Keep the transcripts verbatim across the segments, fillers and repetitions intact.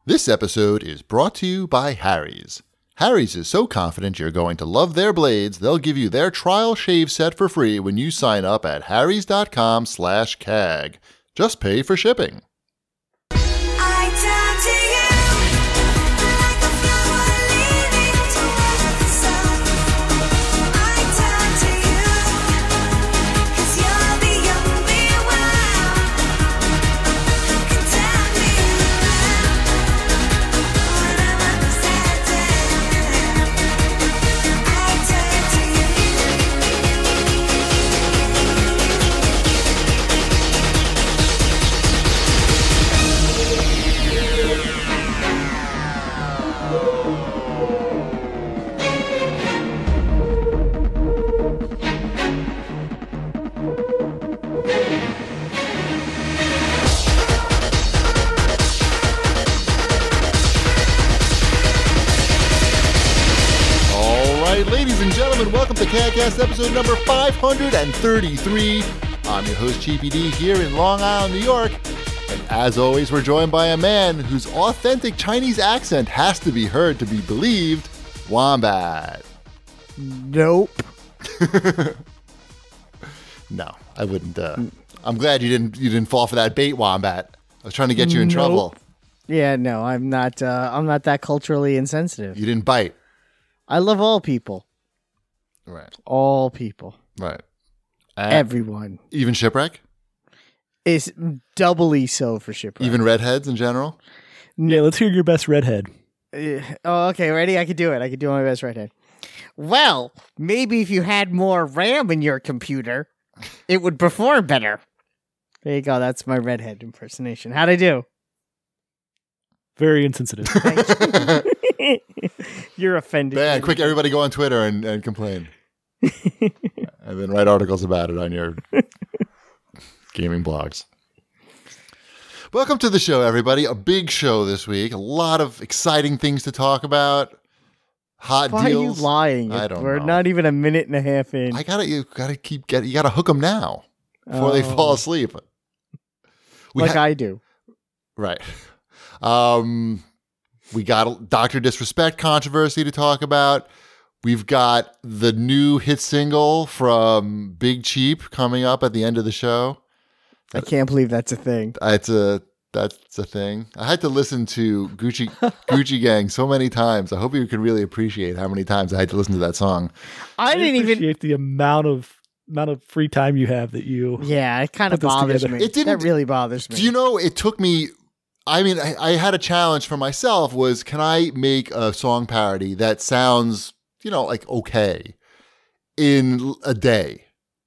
This episode is brought to you by Harry's. Harry's is so confident you're going to love their blades, they'll give you their trial shave set for free when you sign up at harrys.com slash CAG. Just pay for shipping. I turn to you like a flower leaning toward the sun. I turn to you 'cause you're the only one who can tell me when I'm upset. I turn to All right, ladies and gentlemen, welcome to CAGcast episode number five hundred thirty-three. I'm your host, Cheapy D, here in Long Island, New York. And as always, we're joined by a man whose authentic Chinese accent has to be heard to be believed, Wombat. Nope. No, I wouldn't. Uh, I'm glad you didn't you didn't fall for that bait, Wombat. I was trying to get you in Nope. trouble. Yeah, no, I'm not. Uh, I'm not that culturally insensitive. You didn't bite. I love all people. Right, All people. right. And Everyone even shipwreck? is doubly so for shipwreck. Even redheads in general? Yeah, let's hear your best redhead. Uh, oh, okay, ready? I could do it. I could do my best right hand. Well, maybe if you had more RAM in your computer, it would perform better. There you go. That's my redhead impersonation. How'd I do? Very insensitive. You're offended. Man, quick, everybody go on Twitter and, and complain. And then write articles about it on your gaming blogs. Welcome to the show, everybody. A big show this week. A lot of exciting things to talk about. Hot Why deals. are you lying? I don't We're know. not even a minute and a half in. I gotta, you gotta keep getting, you gotta hook them now before they Oh. fall asleep. We like ha- I do. Right. Um, we got Doctor Disrespect controversy to talk about. We've got the new hit single from Big Cheap coming up at the end of the show. I can't believe that's a thing. It's a that's a thing. I had to listen to Gucci Gucci Gang so many times. I hope you can really appreciate how many times I had to listen to that song. I didn't even. appreciate the amount of amount of free time you have that you. Yeah, it kind of Put this bothers together. me. It didn't- That really bothers me. Do you know, it took me, I mean, I, I had a challenge for myself was, can I make a song parody that sounds, you know, like okay in a day?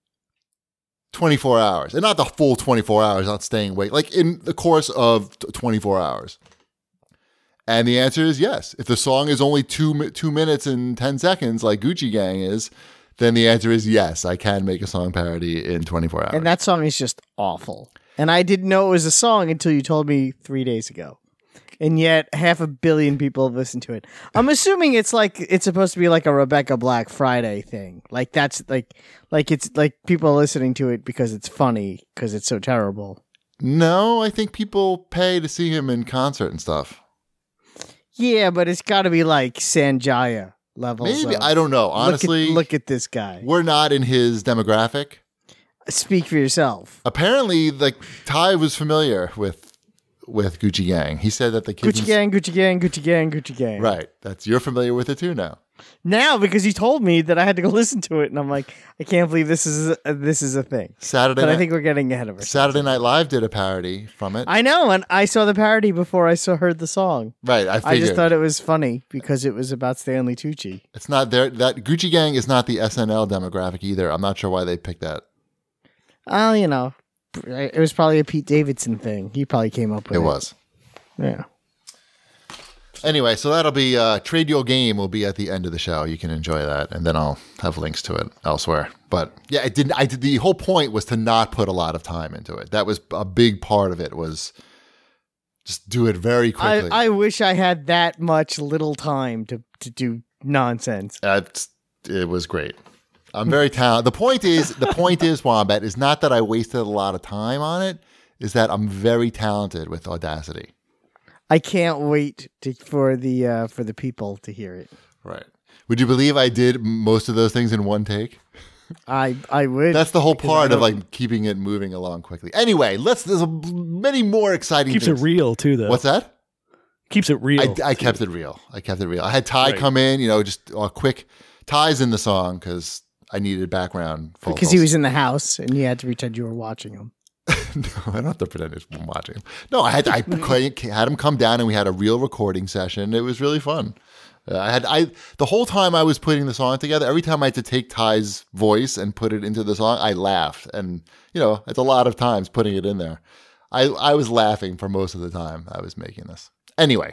twenty-four hours. And not the full twenty-four hours, not staying awake. Like in the course of t- twenty-four hours. And the answer is yes. If the song is only two mi- two minutes and ten seconds, like Gucci Gang is, then the answer is yes, I can make a song parody in twenty-four hours. And that song is just awful. And I didn't know it was a song until you told me three days ago. And yet half a billion people have listened to it. I'm assuming it's like it's supposed to be like a Rebecca Black Friday thing. Like that's like like it's like people are listening to it because it's funny because it's so terrible. No, I think people pay to see him in concert and stuff. Yeah, but it's got to be like Sanjaya levels. Maybe. of, I don't know. look at- Honestly, look at this guy. we're not in his demographic. Speak for yourself. Apparently, like Ty was familiar with with Gucci Gang. He said that the kids. Gucci Gang, Gucci Gang, Gucci Gang, Gucci Gang. Right. That's you're familiar with it too now. Now, because you told me that I had to go listen to it, and I'm like, I can't believe this is a, this is a thing. Saturday But Night, I think we're getting ahead of ourselves. Saturday Night Live did a parody from it. I know, and I saw the parody before I saw heard the song. right. I I figured just thought it was funny because it was about Stanley Tucci. it's not there. That Gucci Gang is not the S N L demographic either. I'm not sure why they picked that. Oh, you know, it was probably a Pete Davidson thing. He probably came up with it. It was. Yeah. Anyway, so that'll be uh, Trade Your Game will be at the end of the show. You can enjoy that, and then I'll have links to it elsewhere. But yeah, it didn't. I did. The whole point was to not put a lot of time into it. That was a big part of it. Was just do it very I, quickly. I wish I had that much little time to, to do nonsense. That's, it was great. I'm very talented. The point is, the point is, Wombat, is not that I wasted a lot of time on it. Is that I'm very talented with Audacity. I can't wait to, for the uh, for the people to hear it. Right. Would you believe I did most of those things in one take? I I would. That's the whole because I part of don't- like keeping it moving along quickly. Anyway, let's. There's a, many more exciting. Keeps things. it real too, though. What's that? Keeps it real. I, I kept it real. I kept it real. I had Ty Right. come in. You know, just a quick. Ty's in the song because I needed background vocals. because he was in the house and you had to pretend you were watching him. No, I don't have to pretend I'm watching him. No, I had I had him come down and we had a real recording session. It was really fun. Uh, I had I the whole time I was putting the song together. Every time I had to take Ty's voice and put it into the song, I laughed, and you know it's a lot of times putting it in there. I I was laughing for most of the time I was making this. Anyway,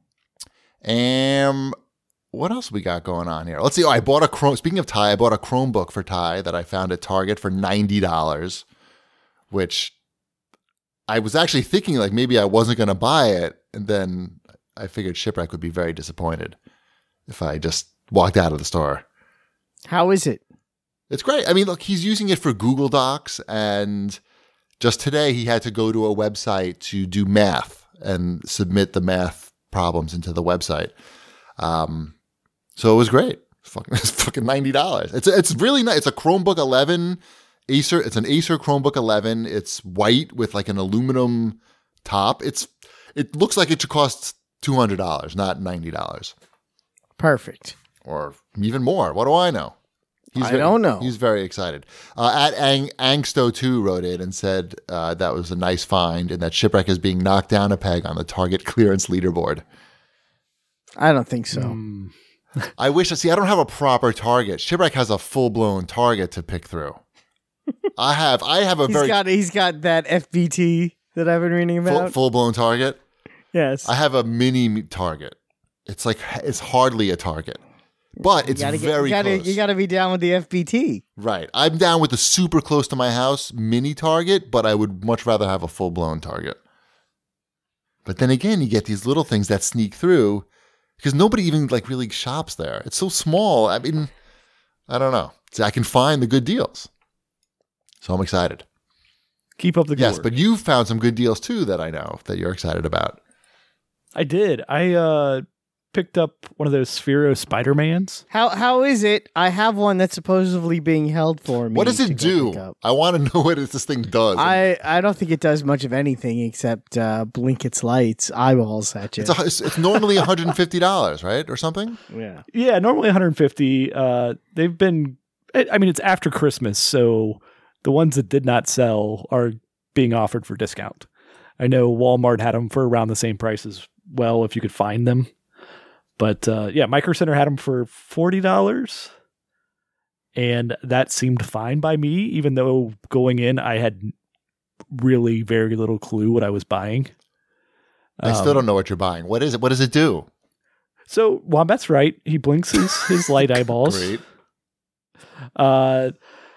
um, what else we got going on here? Let's see. Oh, I bought a Chrome. Speaking of Ty, I bought a Chromebook for Ty that I found at Target for ninety dollars. Which I was actually thinking like maybe I wasn't going to buy it. And then I figured Shipwreck would be very disappointed if I just walked out of the store. How is it? It's great. I mean, look, he's using it for Google Docs. And just today he had to go to a website to do math and submit the math problems into the website. Um, so it was great. It's fucking, it's fucking ninety dollars. It's, it's really nice. It's a Chromebook eleven. Acer, it's an Acer Chromebook eleven. It's white with like an aluminum top. It's it looks like it should cost two hundred dollars, not ninety dollars, Perfect. or even more. What do I know? He's I very- don't know. He's very excited. Uh, at Ang- Angsto two wrote in and said uh, that was a nice find and that Shipwreck is being knocked down a peg on the Target clearance leaderboard. I don't think so. Mm. I wish. See, I don't have a proper Target. Shipwreck has a full blown Target to pick through. I have. I have a He's very got he's got that F B T that I've been reading full, about. full blown Target. yes. I have a mini Target. It's like it's hardly a Target, but it's you gotta get- very you gotta, close. You got to be down with the F B T. Right. I'm down with the super close to my house mini Target, but I would much rather have a full blown Target. But then again, you get these little things that sneak through because nobody even like really shops there. It's so small. I mean, I don't know. See, I can find the good deals, so I'm excited. Keep up the good Yes, work. but you found some good deals too that I know that you're excited about. I did. I uh, picked up one of those Sphero Spider-Mans. How how is it? I have one that's supposedly being held for me. What does to it go pick do? up. I want to know what this thing does. I, I don't think it does much of anything except uh, blink its lights, eyeballs at you. It's, a, it's, it's normally one hundred fifty dollars, right? Or something? yeah. Yeah, normally one hundred fifty. Uh, they've been. I I mean, it's after Christmas, so the ones that did not sell are being offered for discount. I know Walmart had them for around the same price as well, if you could find them. But uh, yeah, Micro Center had them for forty dollars, and that seemed fine by me. Even though going in, I had really very little clue what I was buying. I still Um, don't know what you're buying. What is it? What does it do? So Wombat's right. He blinks his, his light eyeballs. Great. Uh,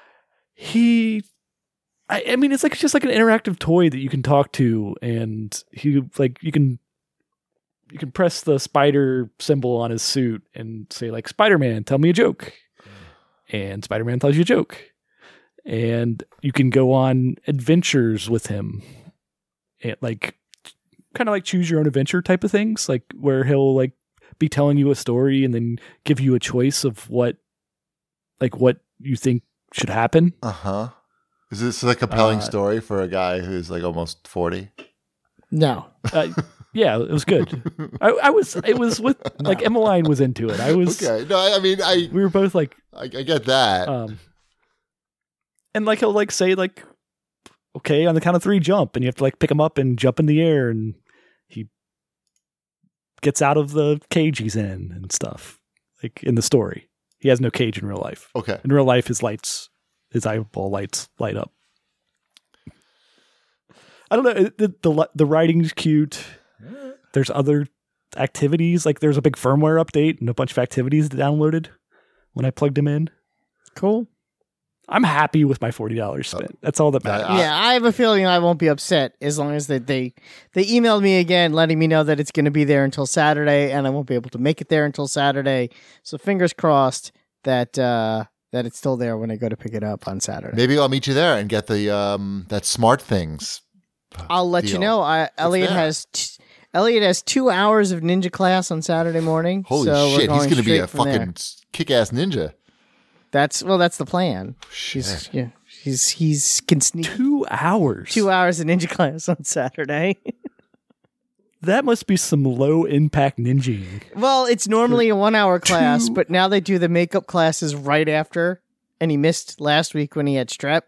he, I, I mean, it's like it's just like an interactive toy that you can talk to, and he like you can, you can press the spider symbol on his suit and say like Spider-Man, tell me a joke, and Spider-Man tells you a joke, and you can go on adventures with him, and like kind of like choose your own adventure type of things, like where he'll like be telling you a story and then give you a choice of what, like what you think should happen. Uh huh. Is this a compelling Uh, story for a guy who's like almost forty? No. Uh, yeah, it was good. I, I was, it was with like Emmeline was into it. I was, Okay. No, I I mean, I, we were both like, I, I get that. um, and like he'll like say like, okay, on the count of three, jump, and you have to like pick him up and jump in the air, and he gets out of the cage he's in and stuff. Like in the story, he has no cage in real life. Okay. In real life, his lights, his eyeball lights light up. I don't know. it- The the, the writing's cute. There's other activities. Like there's a big firmware update and a bunch of activities downloaded when I plugged him in. Cool. I'm happy with my forty dollars spent. That's all that matters. I- yeah, I have a feeling I won't be upset as long as they they, they emailed me again letting me know that it's going to be there until Saturday and I won't be able to make it there until Saturday. So fingers crossed that uh, that it's still there when I go to pick it up on Saturday. Maybe I'll meet you there and get the um that smart things. I'll let you deal. know. I Elliot there. has t- Elliot has two hours of ninja class on Saturday morning. Holy so we're shit, he's going going to be straight a from there. fucking s- kick-ass ninja. That's well, that's the plan. Shit. He's yeah, he's he's can sneak Two hours. two hours of ninja class on Saturday. That must be some low impact ninjing. Well, it's normally a one hour class, but now they do the makeup classes right after, and he missed last week when he had strep.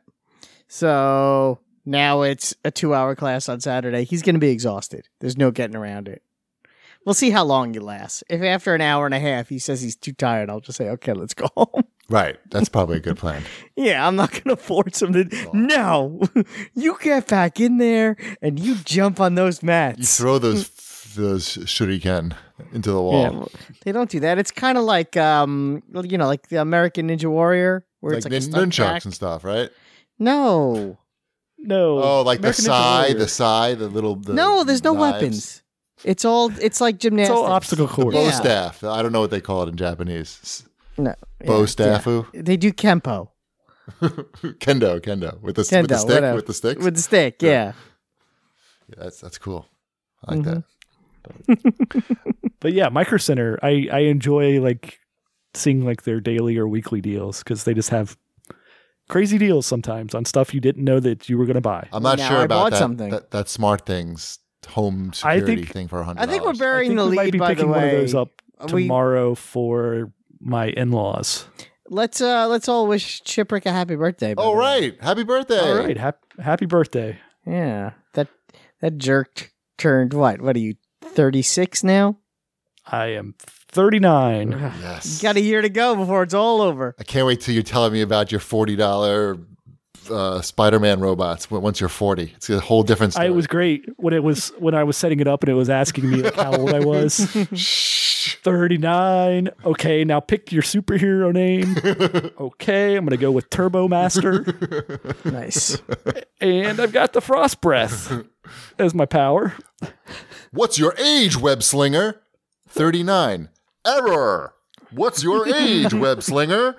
So now it's a two hour class on Saturday. He's going to be exhausted. There's no getting around it. We'll see how long he lasts. If after an hour and a half he says he's too tired, I'll just say, okay, let's go home. Right. That's probably a good plan. Yeah, I'm not going to force him to. No, you get back in there and you jump on those You mats. throw those those shuriken into the wall. Yeah, well, they don't do that. It's kind of like, um, well, you know, like the American Ninja Warrior, where like it's like a nin- stunt nunchucks track. and stuff, right? No, No. Oh, like American the Ninja sai, Warrior. the sai, the little. The no, there's no knives. weapons. It's all. It's like It's gymnastics. all obstacle The course. bow Yeah. staff. I don't know what they call it in Japanese. No, Bow yeah, staffu. yeah. They do kempo. Kendo, kendo with the with Kendo, the stick whatever. with the sticks. With the stick. Yeah. Yeah, that's that's cool. I like Mhm. that. But yeah, Micro Center, I, I enjoy like seeing like their daily or weekly deals because they just have crazy deals sometimes on stuff you didn't know that you were going to buy. I'm not Now sure I about bought that, something. that that smart things home I security think- thing for a hundred. I think we're I burying think the we might lead. be By the picking one of way, those up We- tomorrow for my in-laws. let's uh let's all wish Chiprick a happy birthday. by Oh the way. right, happy birthday! All right, hap- happy birthday. Yeah. That that jerk turned what? What are you? thirty-six now? I am thirty-nine. Yes, You got a year to go before it's all over. I can't wait till you're telling me about your forty dollar uh, Spider-Man robots. w- Once you're forty, it's a whole different story. I, it was great when it was when I was setting it up and it was asking me like how old I was. Shh. thirty-nine. Okay, now pick your superhero name. Okay, I'm gonna go with Turbo Master, Nice. and I've got the Frost Breath as my power. What's your age, web slinger? thirty-nine. Error. What's your age, web slinger?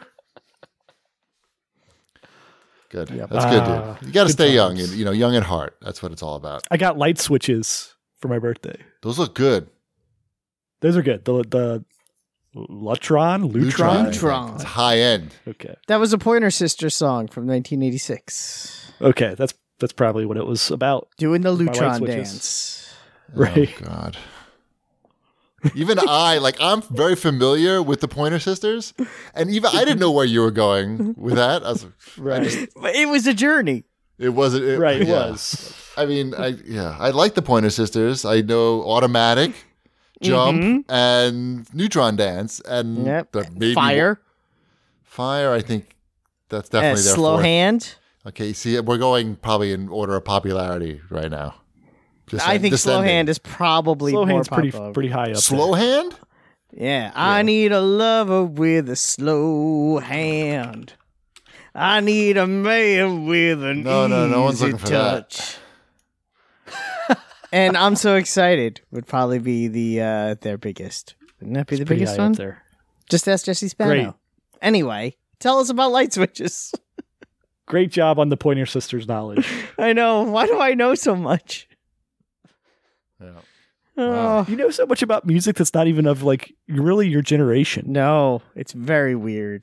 Good. That's good, Ah, dude. You got to good stay young, times. and you know, young at heart. That's what it's all about. I got light switches for my birthday. Those look good. Those are good. The the Lutron, Lutron. Lutron. It's high end. Okay, That was a Pointer Sisters song from nineteen eighty-six. okay, that's that's probably what it was about. Doing the My light Lutron switches. dance. Right. Oh God. Even I, like, I'm very familiar with the Pointer Sisters, and even I didn't know where you were going with that. I was, Right, But it was a journey. it wasn't. It, right. It yeah. was. I mean, I yeah, I like the Pointer Sisters. I know Automatic, Jump, and Neutron Dance, and Yep. the maybe Fire. Fire. I think that's Uh, definitely their slow fourth. hand. Okay, see, we're going probably in order of popularity right now. Just I think slow descending. hand is probably Slow more hand's pretty popular. pretty high up. slow there. hand. Yeah, I need a lover with a slow hand. I need a man with an No, no, no one's easy looking for that. touch. And I'm so excited would probably be the uh their biggest. Wouldn't that be the Pretty biggest high one? up there. Just ask Jesse Spano. Great. Anyway, tell us about light switches. Great job on the Pointer Sisters knowledge. I know. Why do I know so much? Yeah. Oh, You know so much about music that's not even of like really your generation. no, it's very weird.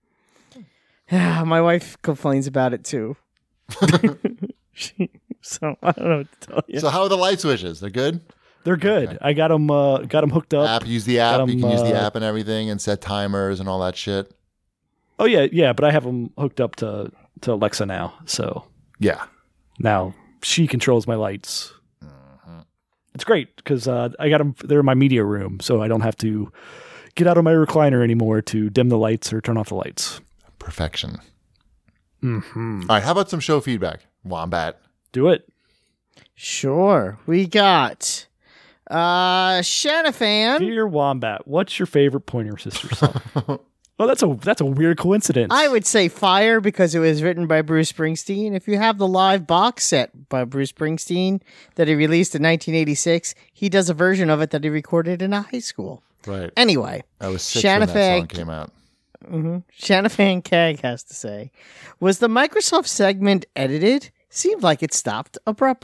My wife complains about it too. She- so I don't know what to tell you. So how are the light switches? They're good. They're good. I got them. Uh, got them hooked up. App, use the app. Got You 'em, can use the uh, app and everything, and set timers and all that shit. Oh yeah, yeah. But I have them hooked up to to Alexa now. So Yeah. now she controls my lights. Mm-hmm. It's great because uh, I got them. They're in my media room, so I don't have to get out of my recliner anymore to dim the lights or turn off the lights. Perfection. Mm-hmm. All right. How about some show feedback, Wombat? Do it. Sure. We got uh Shanafan. Dear Wombat, what's your favorite Pointer Sisters song? Oh, that's a that's a weird coincidence. I would say Fire because it was written by Bruce Springsteen. If you have the live box set by Bruce Springsteen that he released in nineteen eighty-six, he does a version of it that he recorded in a high school. Right. Anyway, I was six when that Shanafan- song came out. Shanafan Kag has to say, was the Microsoft segment edited? Seemed like it stopped abruptly.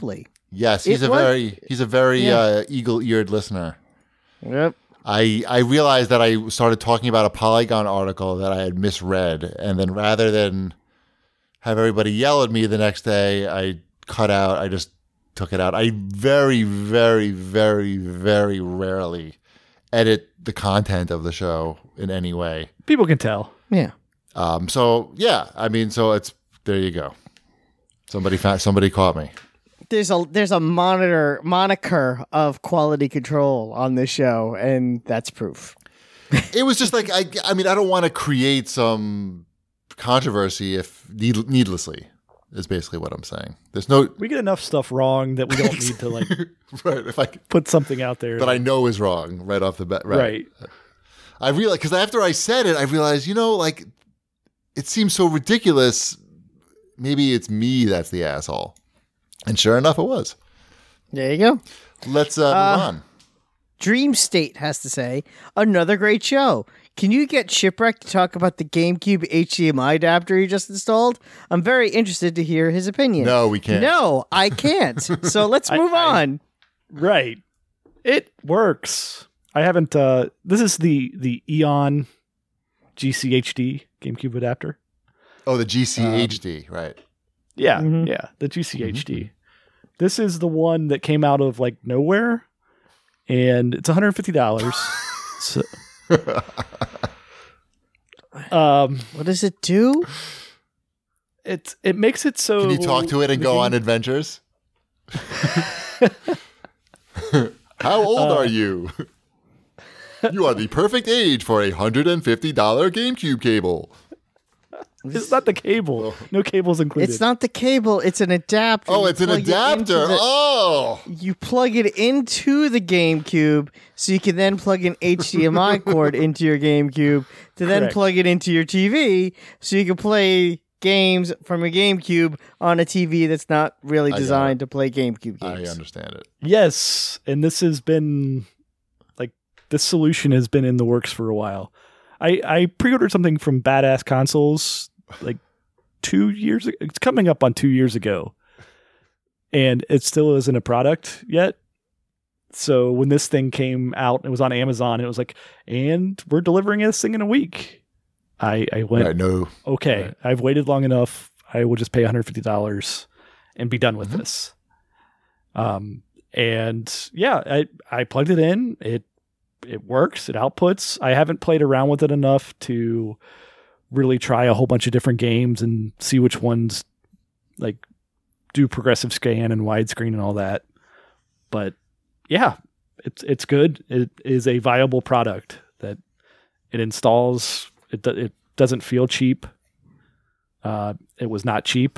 Yes, he's It a was- very he's a very Yeah. uh, eagle-eared listener. Yep. I I realized that I started talking about a Polygon article that I had misread, and then rather than have everybody yell at me the next day, I cut out. I just took it out. I very, very, very, very rarely edit the content of the show in any way. People can tell. Yeah. Um, so yeah, I mean, so it's there. You go. Somebody found. Somebody caught me. There's a there's a monitor moniker of quality control on this show, and that's proof. It was just like I. I mean, I don't want to create some controversy if need, needlessly. Is basically what I'm saying. There's no We get enough stuff wrong that we don't need to like right. If I put something out there. that I know is wrong right off the bat. Right. right. I realized because after I said it, I realized you know like it seems so ridiculous. Maybe it's me that's the asshole. And sure enough, it was. There you go. Let's uh, move on. Dream State has to say, another great show. Can you get Shipwreck to talk about the GameCube H D M I adapter he just installed? I'm very interested to hear his opinion. No, we can't. No, I can't. So let's I- move I- on. Right. It works. I haven't uh this is the the Eon G C H D GameCube adapter. Oh, the G C H D, right? Yeah, Mhm. yeah, the G C H D. This is the one that came out of like nowhere and it's one hundred fifty dollars. so um What does it do? it it makes it so Can you talk to it and the go game- on adventures? How old Uh, are you? You are the perfect age for a one hundred fifty dollars GameCube cable. It's not the cable. No cables included. It's not the cable, it's an adapter. Oh, You it's an plug it into adapter. the- Oh, You plug it into the GameCube so you can then plug an H D M I cord into your GameCube to then Correct. plug it into your T V so you can play games from your GameCube on a T V that's not really I got designed to play GameCube I games. understand it. Yes, and this has been like this solution has been in the works for a while. I I pre-ordered something from Badass Consoles like two years. ag- It's coming up on two years ago, and it still isn't a product yet. So when this thing came out, it was on Amazon. And it was like, and we're delivering this thing in a week. I I went Right, no, okay, Right. I've waited long enough. I will just pay one hundred fifty dollars and be done with Mhm. this. Um, and yeah, I, I plugged it in. It, it works. It outputs. I haven't played around with it enough to really try a whole bunch of different games and see which ones like do progressive scan and widescreen and all that. But yeah, it's, it's good. It is a viable product that it installs. It, do- it doesn't feel cheap. Uh, it was not cheap,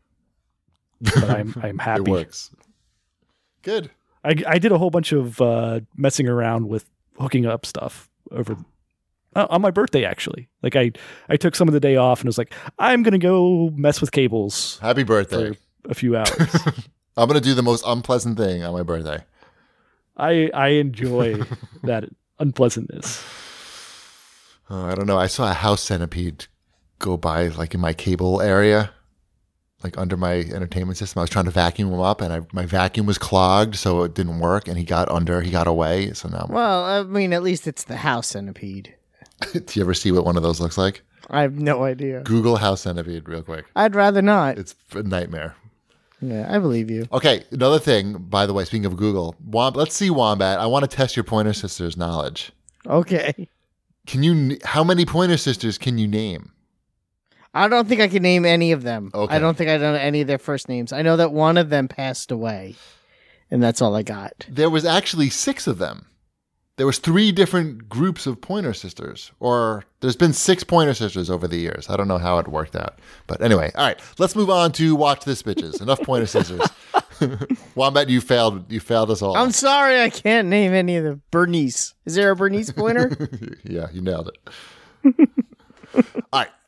but I'm I'm it happy. works. Good. I I did a whole bunch of uh, messing around with hooking up stuff over uh, on my birthday. Actually, like I I took some of the day off and was like, I'm gonna go mess with cables Happy birthday. for a few hours. I'm going to do the most unpleasant thing on my birthday. I I enjoy that unpleasantness. Oh, I don't know. I saw a house centipede go by like in my cable area, like under my entertainment system. I was trying to vacuum him up and I, my vacuum was clogged, so it didn't work. And he got under, he got away. So now, Well, I mean, at least it's the house centipede. do you ever see what one of those looks like? I have no idea. Google house centipede real quick. I'd rather not. It's a nightmare. Yeah, I believe you. Okay, another thing, by the way, speaking of Google, Wom- let's see, Wombat. I want to test your Pointer Sisters knowledge. Okay. Can you, n- how many Pointer Sisters can you name? I don't think I can name any of them. Okay. I don't think I know any of their first names. I know that one of them passed away, and that's all I got. There was actually six of them. There was three different groups of Pointer Sisters, or there's been six Pointer Sisters over the years. I don't know how it worked out. But anyway, all right, let's move on to Watch This, Bitches. Enough Pointer Sisters. Wombat, you failed. You failed us all. I'm sorry, I can't name any of them. Bernice. Is there a Bernice pointer? Yeah, you nailed it. All right,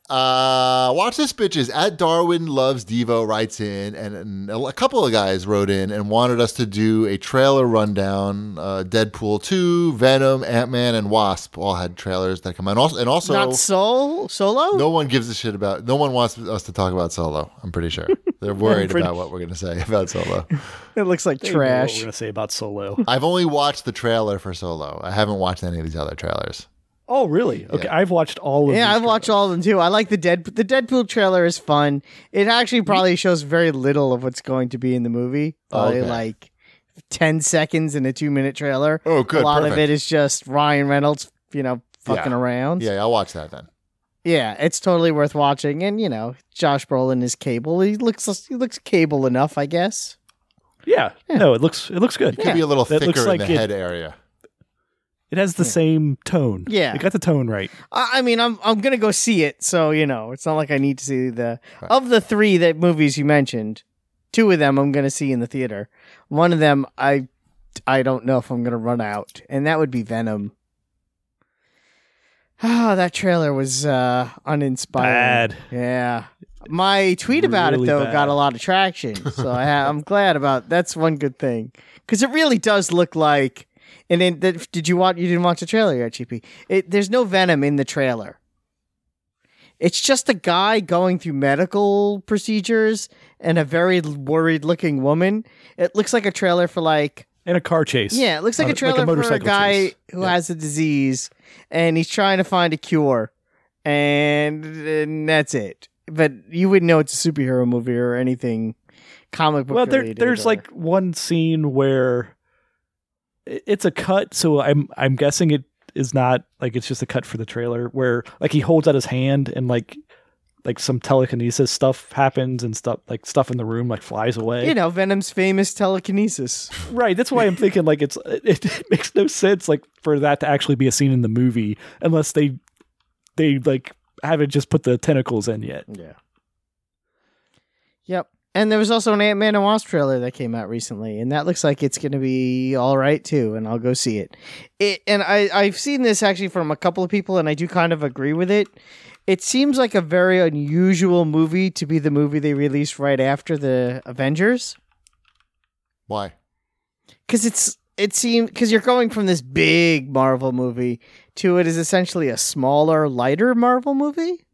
Uh, watch this, bitches. At Darwin Loves Devo writes in, and, and a couple of guys wrote in and wanted us to do a trailer rundown. Uh, Deadpool two, Venom, Ant-Man, and Wasp all had trailers that come out. And also, and also Not Soul Solo. no one gives a shit about. No one wants us to talk about Solo. I'm pretty sure they're worried pretty- about what we're going to say about Solo. It looks like They know What we're trash. gonna say about Solo? I've only watched the trailer for Solo. I haven't watched any of these other trailers. Oh, really? Okay, Yeah. I've watched all of. Yeah, these I've watched trailers. all of them too. I like the Dead the Deadpool trailer is fun. It actually probably shows very little of what's going to be in the movie. Probably Okay. like ten seconds in a two minute trailer. Oh, good. A lot perfect. of it is just Ryan Reynolds, you know, fucking Yeah. around. Yeah, I'll watch that then. Yeah, it's totally worth watching. And you know, Josh Brolin is Cable. He looks he looks Cable enough, I guess. Yeah. No, it looks it looks good. Could be a little That thicker looks in like the it- head area. It has the same tone. Yeah. it got the tone right. I, I mean, I'm I'm gonna go see it, so you know, it's not like I need to see the of the three that movies you mentioned. Two of them I'm gonna see in the theater. One of them I I don't know if I'm gonna run out, and that would be Venom. Ah, that trailer was uh, uninspiring. Bad. Yeah. My tweet about Really it though bad. got a lot of traction, so I ha- I'm glad about that's one good thing because it really does look like. And then the, did you watch? You didn't watch the trailer yet, G P. It, there's no Venom in the trailer. It's just a guy going through medical procedures and a very worried-looking woman. It looks like a trailer for like And a car chase. yeah, it looks like Uh, a trailer for a motorcycle guy chase. who Yeah. has a disease and he's trying to find a cure, and, and that's it. But you wouldn't know it's a superhero movie or anything comic book Well, there, related. there's or- like one scene where i- it's a cut, so I'm I'm guessing it is not like it's just a cut for the trailer where like he holds out his hand and like like some telekinesis stuff happens and stuff like stuff in the room like flies away. you know Venom's famous telekinesis. Right. That's why I'm thinking like it's it, it makes no sense like for that to actually be a scene in the movie unless they they like haven't just put the tentacles in yet. Yeah. Yep. And there was also an Ant-Man and Wasp trailer that came out recently, and that looks like it's going to be all right too. And I'll go see it. It and I I've seen this actually from a couple of people, and I do kind of agree with it. It seems like a very unusual movie to be the movie they released right after the Avengers, Why? because it's it seems because you're going from this big Marvel movie to it is essentially a smaller, lighter Marvel movie.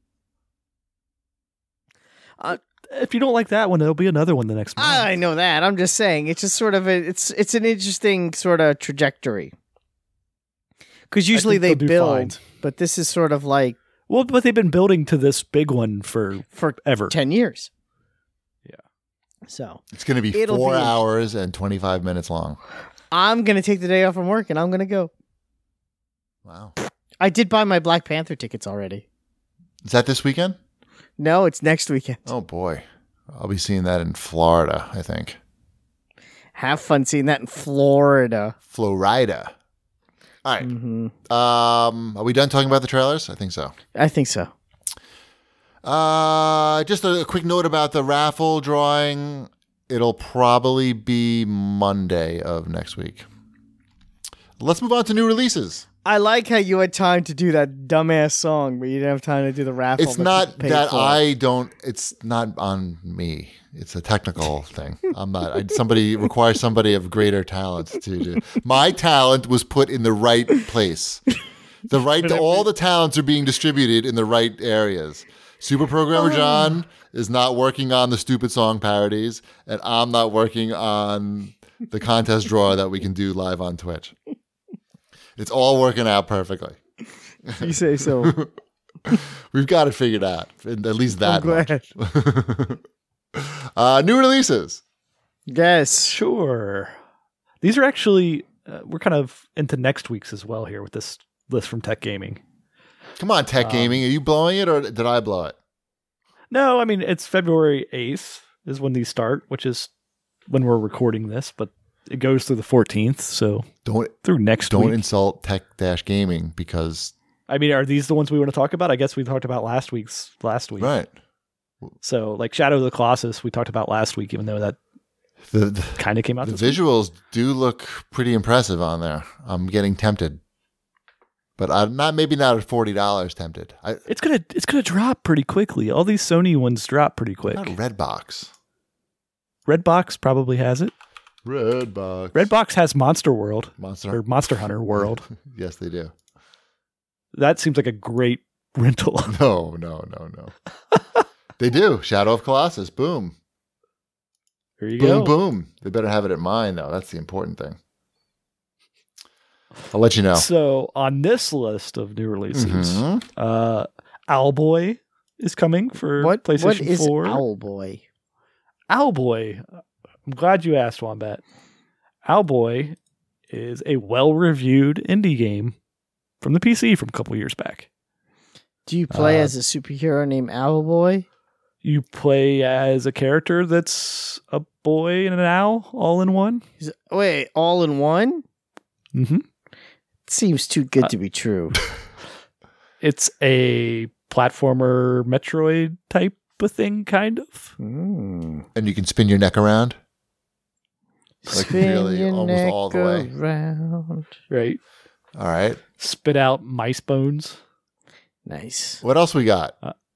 If you don't like that one, there'll be another one the next month. I know that. I'm just saying it's just sort of a, it's it's an interesting sort of trajectory. Because usually think they they'll do build, fine. but this is sort of like Well, but they've been building to this big one for for ever. ten years. Yeah. So It's going to be It'll four be- hours and twenty-five minutes long. I'm gonna take the day off from work and I'm gonna go. Wow. I did buy my Black Panther tickets already. Is that this weekend? No, it's next weekend. Oh, boy. I'll be seeing that in Florida, I think. Have fun seeing that in Florida. Florida. All right. hmm Um, are we done talking about the trailers? I think so. I think so. Uh, just a, a quick note about the raffle drawing. It'll probably be Monday of next week. Let's move on to new releases. I like how you had time to do that dumbass song, but you didn't have time to do the raffle. It's that not you paid that for. I don't. It's not on me. It's a technical thing. I'm not. I, somebody requires somebody of greater talent to do. My talent was put in the right place. The right. All the talents are being distributed in the right areas. Super programmer John is not working on the stupid song parodies, and I'm not working on the contest draw that we can do live on Twitch. It's all working out perfectly. You say so. We've got it figured out. At least that I'm glad. much. uh, new releases. Yes. Sure. These are actually uh, we're kind of into next week's as well here with this list from Tech Gaming. Come on, Tech Um, Gaming. Are you blowing it or did I blow it? No, I mean it's February eighth is when these start, which is when we're recording this, but it goes through the fourteenth, so Don't through next don't week. insult Tech Dash Gaming because I mean, are these the ones we want to talk about? I guess we talked about last week's last week. right. So like Shadow of the Colossus, we talked about last week, even though that The the, kind of came out the this week. visuals do look pretty impressive on there. I'm getting tempted. but I'm not maybe not at forty dollars. Tempted. I It's gonna it's gonna drop pretty quickly. All these Sony ones drop pretty quick. not Redbox. Redbox probably has it. Redbox. Redbox has Monster World Monster. or Monster Hunter World. Yes, they do. That seems like a great rental. No, no, no, no. They do. Shadow of Colossus. Boom. There you Boom, go. boom. They better have it at mine, though. That's the important thing. I'll let you know. So on this list of new releases, Mhm. uh, Owlboy is coming for What PlayStation what is four. Owlboy? Owlboy. I'm glad you asked, Wombat. Owlboy is a well-reviewed indie game from the P C from a couple years back. Do you play Uh, as a superhero named Owlboy? You play as a character that's a boy and an owl all in one. He's- Wait, all in one? Mm-hmm. Seems too good to be true. It's a platformer Metroid type of thing, kind of. Mm. And you can spin your neck around. Like Spin really your almost neck all the way. around. Right? All right. Spit out mice bones. Nice. What else we got?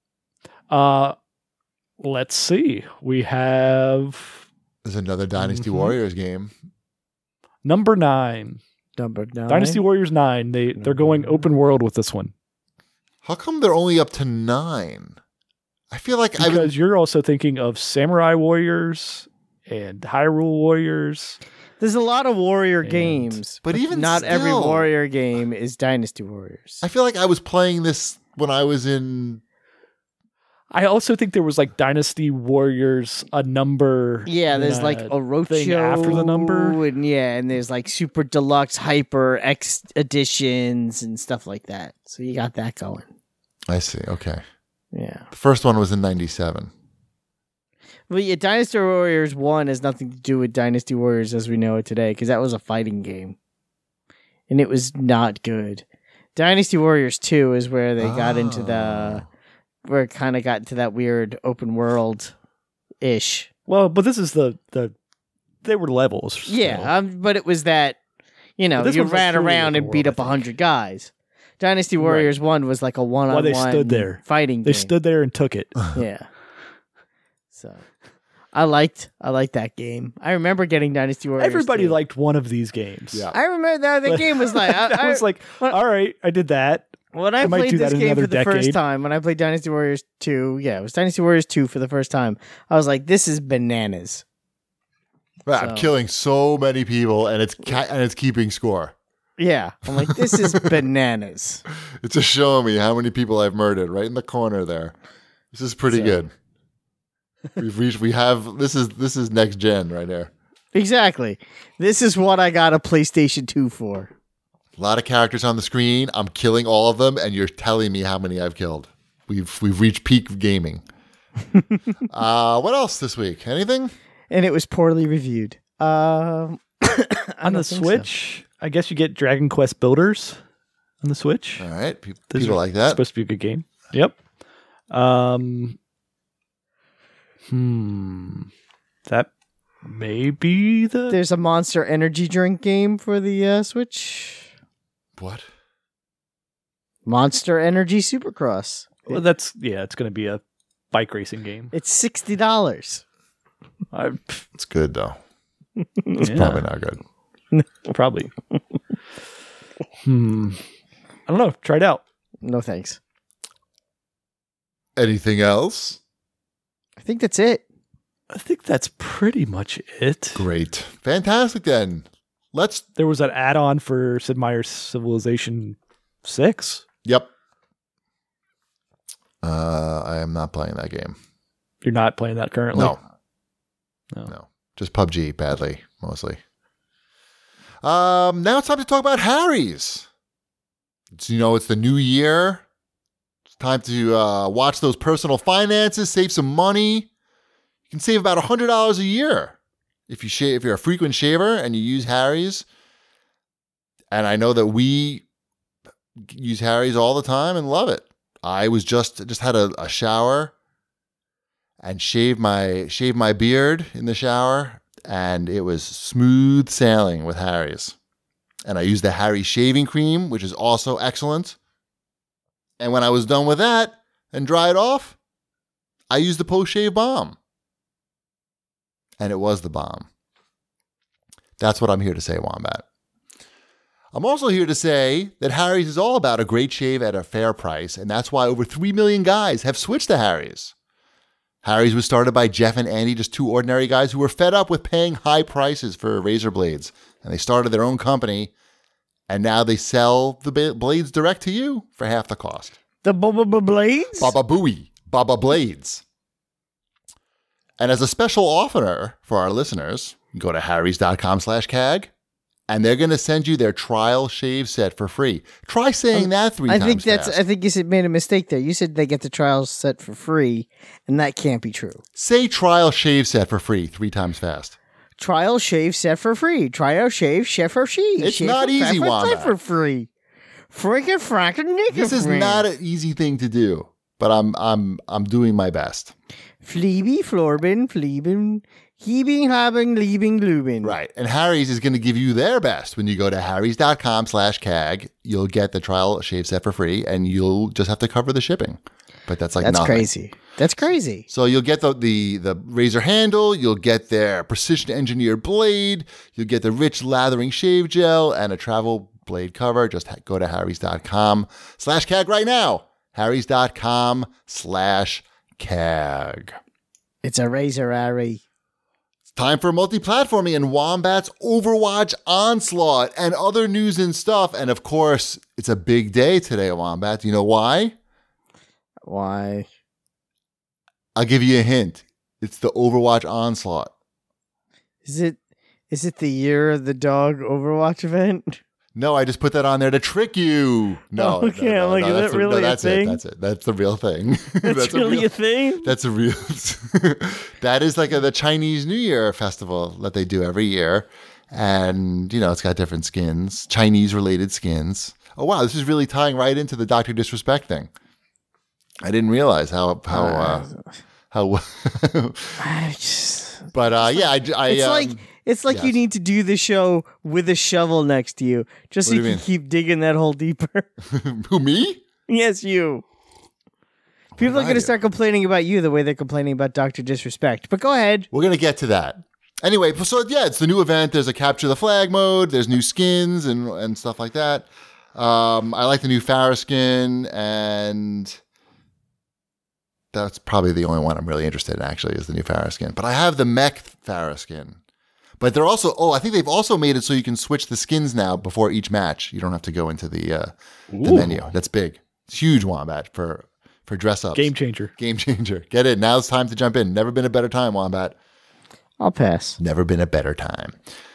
Uh, let's see. We have There's another Dynasty Mhm. Warriors game. number nine. Number nine. Dynasty Warriors nine. They they're going open world with this one How come they're only up to nine? I feel like I because you're also thinking of Samurai Warriors and Hyrule Warriors. There's a lot of warrior And- games, But even not every still- warrior game is Dynasty Warriors. I feel like I was playing this when I was in. I also think there was like Dynasty Warriors a number. Yeah, there's uh, like Orocho thing after the number. and yeah, and there's like super deluxe, hyper X editions and stuff like that. So you got that going. I see. Okay. Yeah. The first one was in ninety-seven. Well, yeah, Dynasty Warriors one has nothing to do with Dynasty Warriors as we know it today, because that was a fighting game. And it was not good. Dynasty Warriors two is where they got into the, Oh. where it kind of got into that weird open world ish. Well, but this is the the they were levels. Yeah, still. um, but it was that, you know, But this you one's like ran truly around open and beat world, up I a think. hundred guys. Dynasty Warriors one was like a one on Well, one they stood there. fighting they game. stood there and took it. Yeah. So I liked I liked that game. I remember getting Dynasty Warriors. Everybody two. liked one of these games. Yeah. I remember that the game was like I, I was like, when- all right, I did that. when I, I might played do this that in game for another the first decade. time. When I played Dynasty Warriors two, yeah, it was Dynasty Warriors two for the first time. I was like, this is bananas. Right, I'm So- killing so many people, and it's ca- and it's keeping score. Yeah, I'm like, this is bananas. It's just showing me how many people I've murdered right in the corner there. This is pretty So- good. We've reached. We have. This is this is next gen right there. Exactly. This is what I got a PlayStation two for. A lot of characters on the screen. I'm killing all of them, and you're telling me how many I've killed. We've we've reached peak gaming. uh, what else this week? Anything? And it was poorly reviewed. Um, I On the don't think so. Switch, I guess you get Dragon Quest Builders on the Switch. All right, Pe- Those people are like that. supposed to be a good game. Yep. Um. Hmm. That may be the. There's a Monster Energy drink game for the uh, Switch. What? Monster Energy Supercross. Well, that's yeah. It's going to be a bike racing game. It's sixty dollars. I, It's good though. It's yeah, probably not good. probably. hmm. I don't know. Try it out. No thanks. Anything else? I think that's it. I think that's pretty much it. Great, fantastic. Then let's. There was an add-on for Sid Meier's Civilization Six. Yep. Uh, I am not playing that game. You're not playing that currently. No. No. No. Just P U B G badly, mostly. Um, now it's time to talk about Harry's. It's, you know, it's the new year. It's time to uh, watch those personal finances, save some money. You can save about one hundred dollars a year if you shave, if you're a frequent shaver and you use Harry's. And I know that we use Harry's all the time and love it. I was just just had a, a shower and shaved my shaved my beard in the shower, and it was smooth sailing with Harry's. And I used the Harry's shaving cream, which is also excellent. And when I was done with that and dried off, I used the post-shave balm. And it was the bomb. That's what I'm here to say, Wombat. I'm also here to say that Harry's is all about a great shave at a fair price, and that's why over three million guys have switched to Harry's. Harry's was started by Jeff and Andy, just two ordinary guys who were fed up with paying high prices for razor blades. And they started their own company, and now they sell the ba- blades direct to you for half the cost. The Bubba Blades? Baba Booey, Baba Blades. And as a special offer for our listeners, go to harrys.com slash CAG, and they're going to send you their trial shave set for free. Try saying that three I times think that's. fast. I think you said made a mistake there. You said they get the trial set for free, and that can't be true. Say trial shave set for free three times fast. Trial shave set for free. Trial shave set for free. It's Shave not for easy, set Wombat. for free. Freaking fracking nicking This is free. not an easy thing to do, but I'm I'm I'm doing my best. Fleeby, Florbin, Fleebin, Heebing, Habbing, Leaving, Lubin. Right. And Harry's is going to give you their best. When you go to harrys.com slash CAG, you'll get the trial shave set for free, and you'll just have to cover the shipping. But that's like That's nothing. crazy. That's crazy. So you'll get the, the the razor handle, you'll get their precision engineered blade, you'll get the rich lathering shave gel, and a travel blade cover. Just ha- go to harrys.com slash CAG right now. harrys.com slash CAG. It's a razor, Harry. Time for multi-platforming and Wombat's Overwatch Onslaught and other news and stuff. And of course, it's a big day today, Wombat. Do you know why? Why? I'll give you a hint. It's the Overwatch Onslaught. Is it? Is it the year of the dog Overwatch event? No, I just put that on there to trick you. No, Oh, okay, no, no, I'm like, no, is that's that the- really a no, that's thing? it. That's it. That's the real thing. That's, a really real, a thing. That's a real. That is like a, the Chinese New Year festival that they do every year, and you know it's got different skins, Chinese related skins. Oh wow, this is really tying right into the Doctor Disrespect thing. I didn't realize how how uh, how. I just, But uh, yeah, I, I it's um, like it's like you yes. need to do the show with a shovel next to you, just so What you do you can keep digging that hole deeper. who me? Yes, you. People did are I going to do? start complaining about you the way they're complaining about Doctor Disrespect. But go ahead. We're gonna get to that. Anyway, so yeah, it's the new event. There's a capture the flag mode. There's new skins and and stuff like that. Um, I like the new Farah skin, and that's probably the only one I'm really interested in. Actually, is the new Farah skin. But I have the mech Farah skin. But they're also oh, I think they've also made it so you can switch the skins now before each match. You don't have to go into the uh, the Ooh. menu. That's big. It's huge, Wombat, for for dress ups. Game changer. Game changer. Get in. Now's time to jump in. Never been a better time, Wombat. I'll pass. Never been a better time.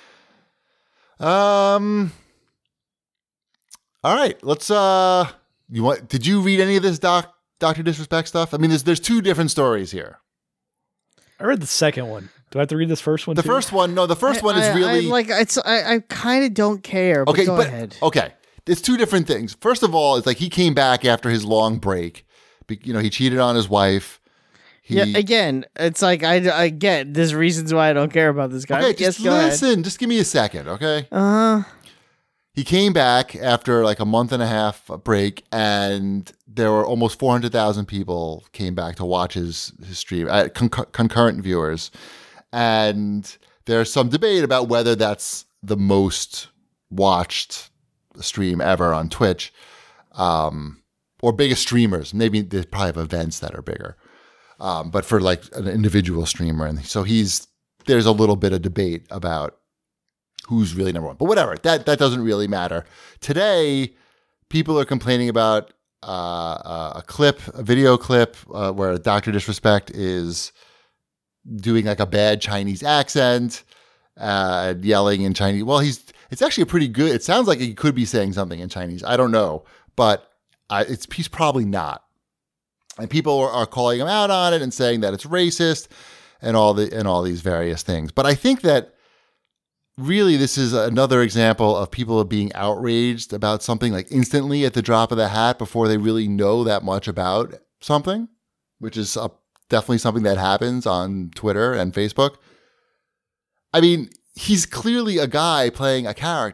Um. All right, let's. Uh, you want? Did you read any of this Doc Doctor Disrespect stuff? I mean, there's there's two different stories here. I read the second one. Do I have to read this first one? The too? first one, no, the first I- one is I- really I, like it's. I, I kind of don't care. But okay. go But ahead. okay, it's two different things. First of all, it's like he came back after his long break. Be- You know, he cheated on his wife. He, Yeah, again, it's like I, I get there's reasons why I don't care about this guy. okay, but yes, just go ahead. listen. Just give me a second, okay? Uh, He came back after like a month and a half break, and there were almost four hundred thousand people came back to watch his, his stream, uh, concur- concurrent viewers. And there's some debate about whether that's the most watched stream ever on Twitch, um, or biggest streamers. Maybe they probably have events that are bigger. Um, but for like an individual streamer. And so he's, there's a little bit of debate about who's really number one. But whatever, that that doesn't really matter. Today, people are complaining about uh, uh, a clip, a video clip uh, where Doctor Disrespect is doing like a bad Chinese accent, uh, yelling in Chinese. Well, he's it's actually a pretty good. It sounds like he could be saying something in Chinese. I don't know, but I, it's he's probably not. And people are, are calling him out on it and saying that it's racist and all the and all these various things. But I think that really this is another example of people being outraged about something like instantly at the drop of the hat before they really know that much about something, which is a, definitely something that happens on Twitter and Facebook. I mean, he's clearly a guy playing a character.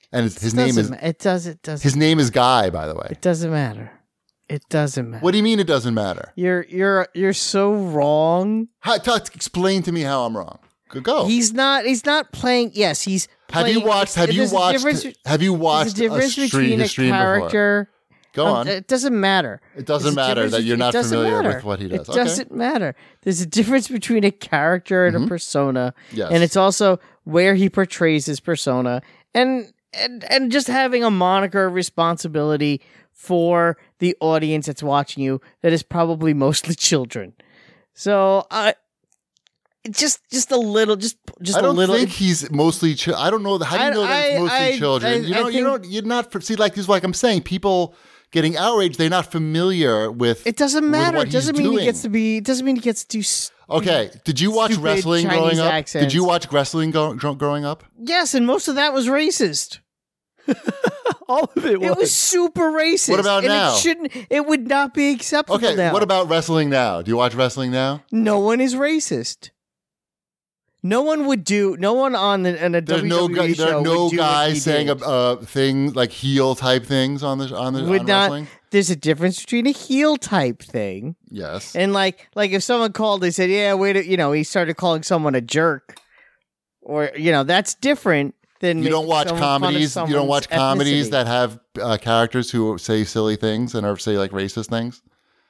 and his, his It name is doesn't ma- It does. It doesn't. his name is Guy, by the way. It doesn't matter. It doesn't matter. What do you mean it doesn't matter? You're you're you're so wrong. How, talk, explain to me how I'm wrong. Go. go. He's not. He's not playing. Yes, he's. Have playing, you watched? Have you there's a watched? difference- Have you watched There's a difference a stream, between his a stream before? character. Go Um, on. It doesn't matter. It doesn't There's a matter difference that bet- you're it not doesn't familiar matter. with what he does. It Okay. doesn't matter. There's a difference between a character and Mhm. a persona, Yes. and it's also where he portrays his persona, and and and just having a moniker responsibility for the audience that's watching you that is probably mostly children. So I. Just, just a little, just, just I a don't little. think he's mostly. Chi- I don't know. How do you I- know that it's I- mostly I- children? I- you I know. You think- don't. You're not. See, like this is like I'm saying. People getting outraged. They're not familiar with. It doesn't with matter. what It doesn't he's mean doing. he gets to be. It doesn't mean he gets to do. s- Okay. Did you watch stupid wrestling Chinese growing up? accents. Did you watch wrestling go, gro- growing up? Yes, and most of that was racist. All of it was. It was super racist. What about and now? It shouldn't. It would not be acceptable Okay. now. What about wrestling now? Do you watch wrestling now? No one is racist. No one would do. No one on the on a There's W no W E guy, show there are no would do what guys he saying did. uh, uh, things like heel type things on the on the Would on not. wrestling. There's a difference between a heel type thing Yes. and like like if someone called, they said, "Yeah, wait," a-" you know, he started calling someone a jerk, or you know, that's different than You don't making watch someone fun of comedies. You don't someone's watch comedies ethnicity. that have uh, characters who say silly things and are say like racist things.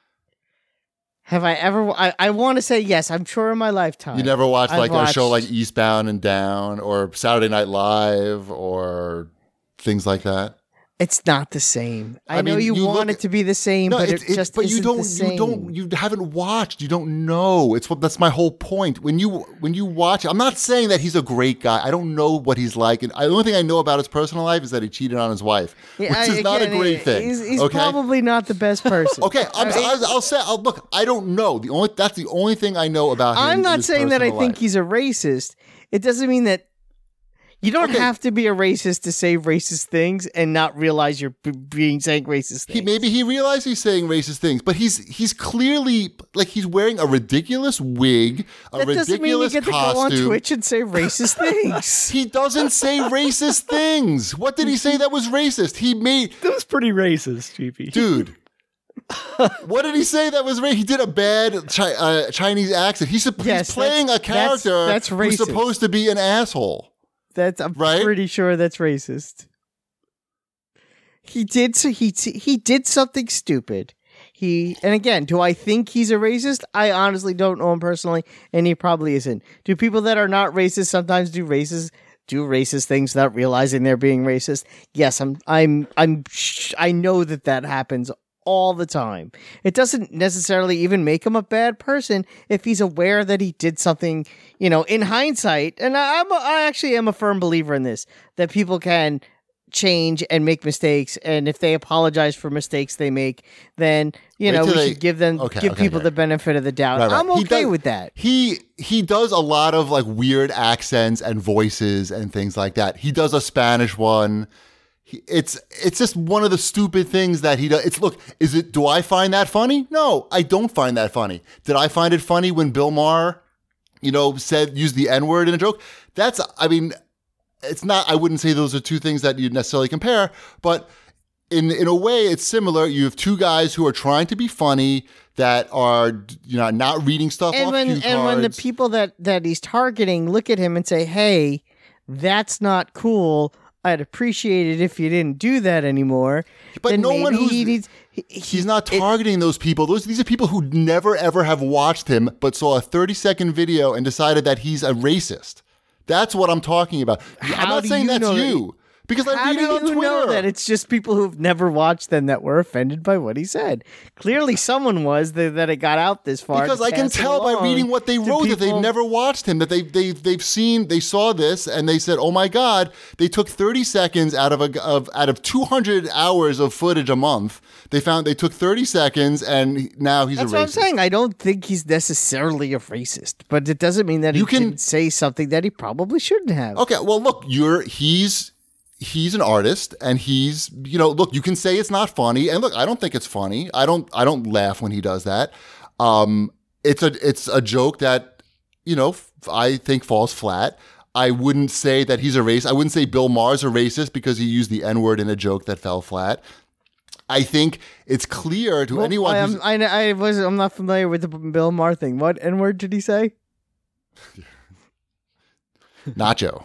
Have I ever? I, I want to say yes. I'm sure in my lifetime. You never watched I've like a show watched- like Eastbound and Down or Saturday Night Live or things like that. It's not the same. I, I know mean, you, you want look- it to be the same, but it's- it just but you isn't don't. the same. You don't. You haven't watched. You don't know. It's what. That's my whole point. When you when you watch, I'm not saying that he's a great guy. I don't know what he's like, and the only thing I know about his personal life is that he cheated on his wife, Yeah, which I- is not a again, great he- thing. He's, he's okay. probably not the best person. Okay, I'm, I'll, I'll say. I'll, look, I don't know. The only that's the only thing I know about him. I'm in not his saying that I personal think life. he's a racist. It doesn't mean that you don't Okay. have to be a racist to say racist things and not realize you're b- being saying racist things. He maybe he realized he's saying racist things, but he's he's clearly like he's wearing a ridiculous wig, a that doesn't mean you ridiculous get to go on costume. Twitch and say racist things. He doesn't say racist things. What did he say that was racist? He made That was pretty racist, G P. dude. What did he say that was racist? He did a bad chi- uh, Chinese accent. He's, sup- Yes, he's playing a that's- that's- character that's who's racist. supposed to be an asshole. That's I'm Right? pretty sure that's racist. He did so he he did something stupid. He and again, do I think he's a racist? I honestly don't know him personally, and he probably isn't. Do people that are not racist sometimes do racist do racist things without realizing they're being racist? Yes, I'm I'm I'm sh- I know that that happens all the time. It doesn't necessarily even make him a bad person if he's aware that he did something, you know, in hindsight. And I, I'm a, I actually am a firm believer in this, that people can change and make mistakes, and if they apologize for mistakes they make, then you Wait know we till they- should give them Okay, give okay, people okay. the benefit of the doubt. Right, right. I'm He okay does- with that. He he does a lot of like weird accents and voices and things like that. He does a Spanish one. He, it's it's just one of the stupid things that he does. It's look, is it? Do I find that funny? No, I don't find that funny. Did I find it funny when Bill Maher, you know, said used the N word in a joke? That's I mean, it's not. I wouldn't say those are two things that you'd necessarily compare, but. In in a way, it's similar. You have two guys who are trying to be funny that are you know not reading stuff And off when cue and when the cards. people that that he's targeting look at him and say, "Hey, that's not cool. I'd appreciate it if you didn't do that anymore." But then no one maybe who's- he needs. He, He's not targeting those people. Those these are people who never ever have watched him, but saw a thirty second video and decided that he's a racist. That's what I'm talking about. I'm How not do saying you that's know that- you because I How read do it on you Twitter. know that it's just people who've never watched them that were offended by what he said? Clearly, someone was that, that it got out this far. because to I can pass it tell by along reading what they to wrote that they've people. never watched him. That they they they've seen they saw this and they said, "Oh my God!" They took thirty seconds out of a of out of two hundred hours of footage a month. They found they took thirty seconds and now he's That's a racist. what I'm saying. I don't think he's necessarily a racist, but it doesn't mean that he You can- didn't say something that he probably shouldn't have. Okay, well, look, you're he's he's an artist, and he's you know, look, you can say it's not funny, and look, I don't think it's funny. I don't I don't laugh when he does that. Um, it's a it's a joke that you know f- I think falls flat. I wouldn't say that he's a racist. I wouldn't say Bill Maher's a racist because he used the N-word in a joke that fell flat. I think it's clear to Well, anyone I, who's... am, I, I was I'm not familiar with the Bill Maher thing. What N word did he say? Nacho.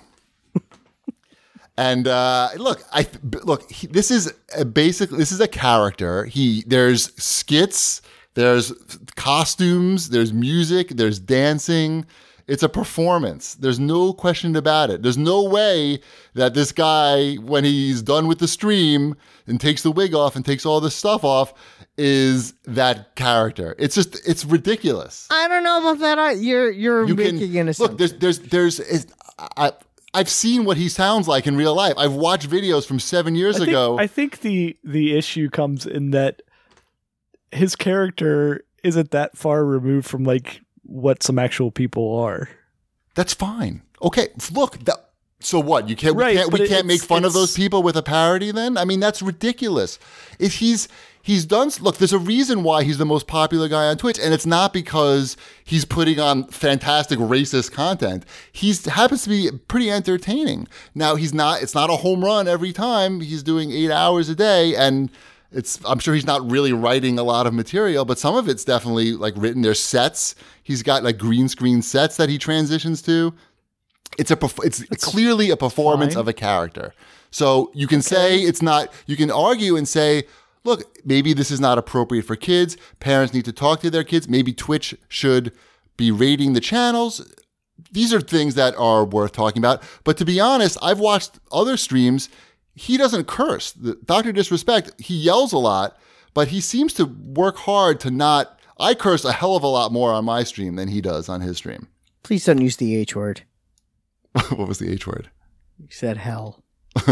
And uh, look, I look. He, this is a basic. This is a character. He there's skits, there's costumes, there's music, there's dancing. It's a performance. There's no question about it. There's no way that this guy, when he's done with the stream and takes the wig off and takes all this stuff off, is that character. It's just it's ridiculous. I don't know about that. I, you're you're You making can an assumption. look. There's there's there's. It's, I, I've seen what he sounds like in real life. I've watched videos from seven years I think, ago. I think the the issue comes in that his character isn't that far removed from like what some actual people are. That's fine. Okay, look. That, so what? You can't. Right, we can't. but We can't it's- make fun of it's- those people with a parody. Then I mean, that's ridiculous. If he's he's done. Look, there's a reason why he's the most popular guy on Twitch, and it's not because he's putting on fantastic racist content. He's happens to be pretty entertaining. Now he's not. It's not a home run every time. He's doing eight hours a day, and it's. I'm sure he's not really writing a lot of material, but some of it's definitely like written. There's sets. He's got like green screen sets that he transitions to. It's a perf- it's clearly a performance fine. of a character. So you can say it's not. You can argue and say, look, maybe this is not appropriate for kids. Parents need to talk to their kids. Maybe Twitch should be rating the channels. These are things that are worth talking about. But to be honest, I've watched other streams. He doesn't curse. The, Doctor Disrespect, he yells a lot, but he seems to work hard to not. I curse a hell of a lot more on my stream than he does on his stream. Please don't use the H word. What was the H word? You said hell.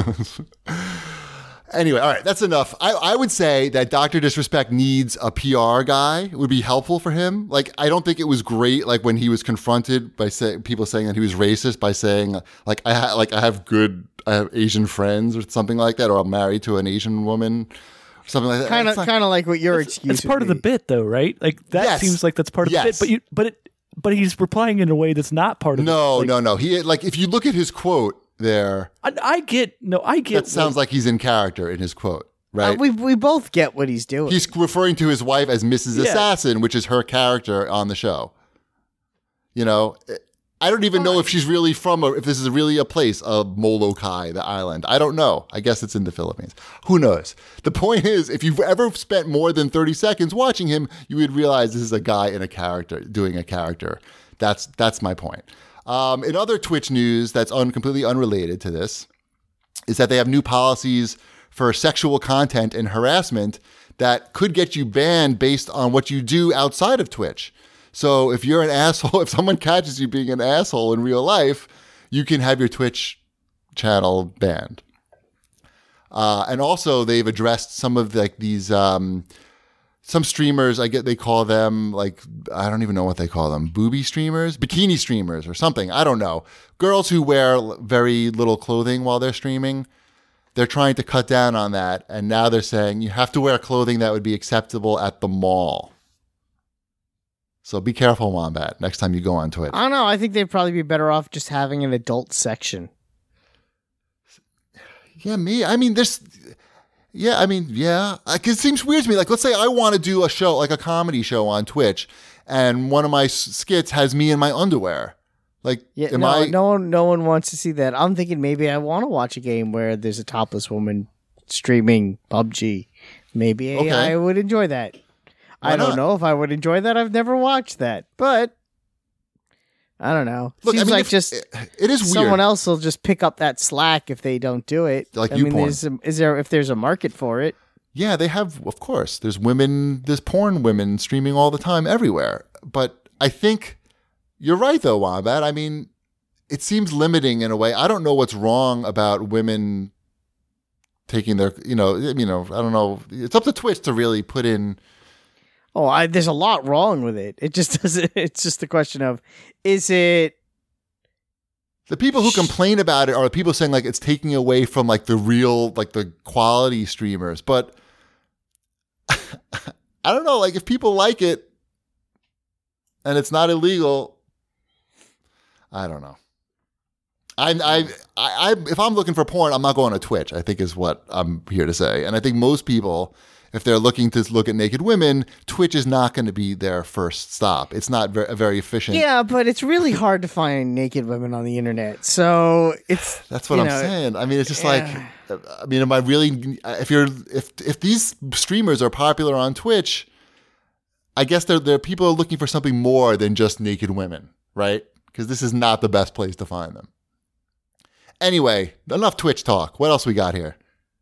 Anyway, all right, that's enough. I, I would say that Doctor Disrespect needs a P R guy. It would be helpful for him. Like, I don't think it was great, like when he was confronted by say, people saying that he was racist by saying, like, I ha- like I have good, I have Asian friends or something like that, or I'm married to an Asian woman, or something like that. Kind of It's not- kind of like what your excuse. It's part would of the be. bit, though, right? Like that Yes. seems like that's part of Yes. the bit. But you, but it, but he's replying in a way that's not part of. No, like, no, no. He like if you look at his quote there, I, I get no, I get. that sounds like he's in character in his quote, Uh, right? we we both get what he's doing. He's referring to his wife as Missus Yeah. Assassin, which is her character on the show. You know, I don't even know if she's really from, a, if this is really a place, of Molokai, the island. I don't know. I guess it's in the Philippines. Who knows? The point is, if you've ever spent more than thirty seconds watching him, you would realize this is a guy in a character, doing a character. That's that's my point. Um, in other Twitch news that's un, completely unrelated to this, is that they have new policies for sexual content and harassment that could get you banned based on what you do outside of Twitch. So if you're an asshole, if someone catches you being an asshole in real life, you can have your Twitch channel banned. Uh, and also they've addressed some of like these, um, some streamers, I get, they call them like, I don't even know what they call them, booby streamers, bikini streamers or something. I don't know. Girls who wear very little clothing while they're streaming. They're trying to cut down on that. And now they're saying you have to wear clothing that would be acceptable at the mall. So be careful, Wombat, next time you go on Twitch. I don't know. I think they'd probably be better off just having an adult section. Yeah, me. I mean, there's. Yeah, I mean, yeah. Like, it seems weird to me. Like, let's say I want to do a show, like a comedy show on Twitch, and one of my s- skits has me in my underwear. Like, Yeah, am no, I? no one, no one wants to see that. I'm thinking maybe I want to watch a game where there's a topless woman streaming P U B G. Maybe Okay. I would enjoy that. Why I don't not? know if I would enjoy that. I've never watched that, but I don't know. Look, Seems I mean, like if- just it, it is weird. someone else will just pick up that slack if they don't do it. Like I you mean, porn. there's a, is there if there's a market for it? Yeah, they have, of course. There's women, there's porn women streaming all the time everywhere. But I think you're right, though, Wombat. I mean, it seems limiting in a way. I don't know what's wrong about women taking their, you know, you know, I don't know. It's up to Twitch to really put in. Oh, I, there's a lot wrong with it. It just doesn't. It's just a question of is it. The people who complain about it are the people saying like it's taking away from like the real, like the quality streamers. But I don't know, like if people like it and it's not illegal, I don't know. I, I, I, I, if I'm looking for porn, I'm not going to Twitch, I think is what I'm here to say. And I think most people, if they're looking to look at naked women, Twitch is not going to be their first stop. It's not very, very efficient. Yeah, but it's really hard to find naked women on the internet. So it's That's what you I'm know, saying. I mean, it's just yeah. like, I mean, am I really, if you're, if, if these streamers are popular on Twitch, I guess they're, they're people are looking for something more than just naked women, right? Because this is not the best place to find them. Anyway, enough Twitch talk. What else we got here?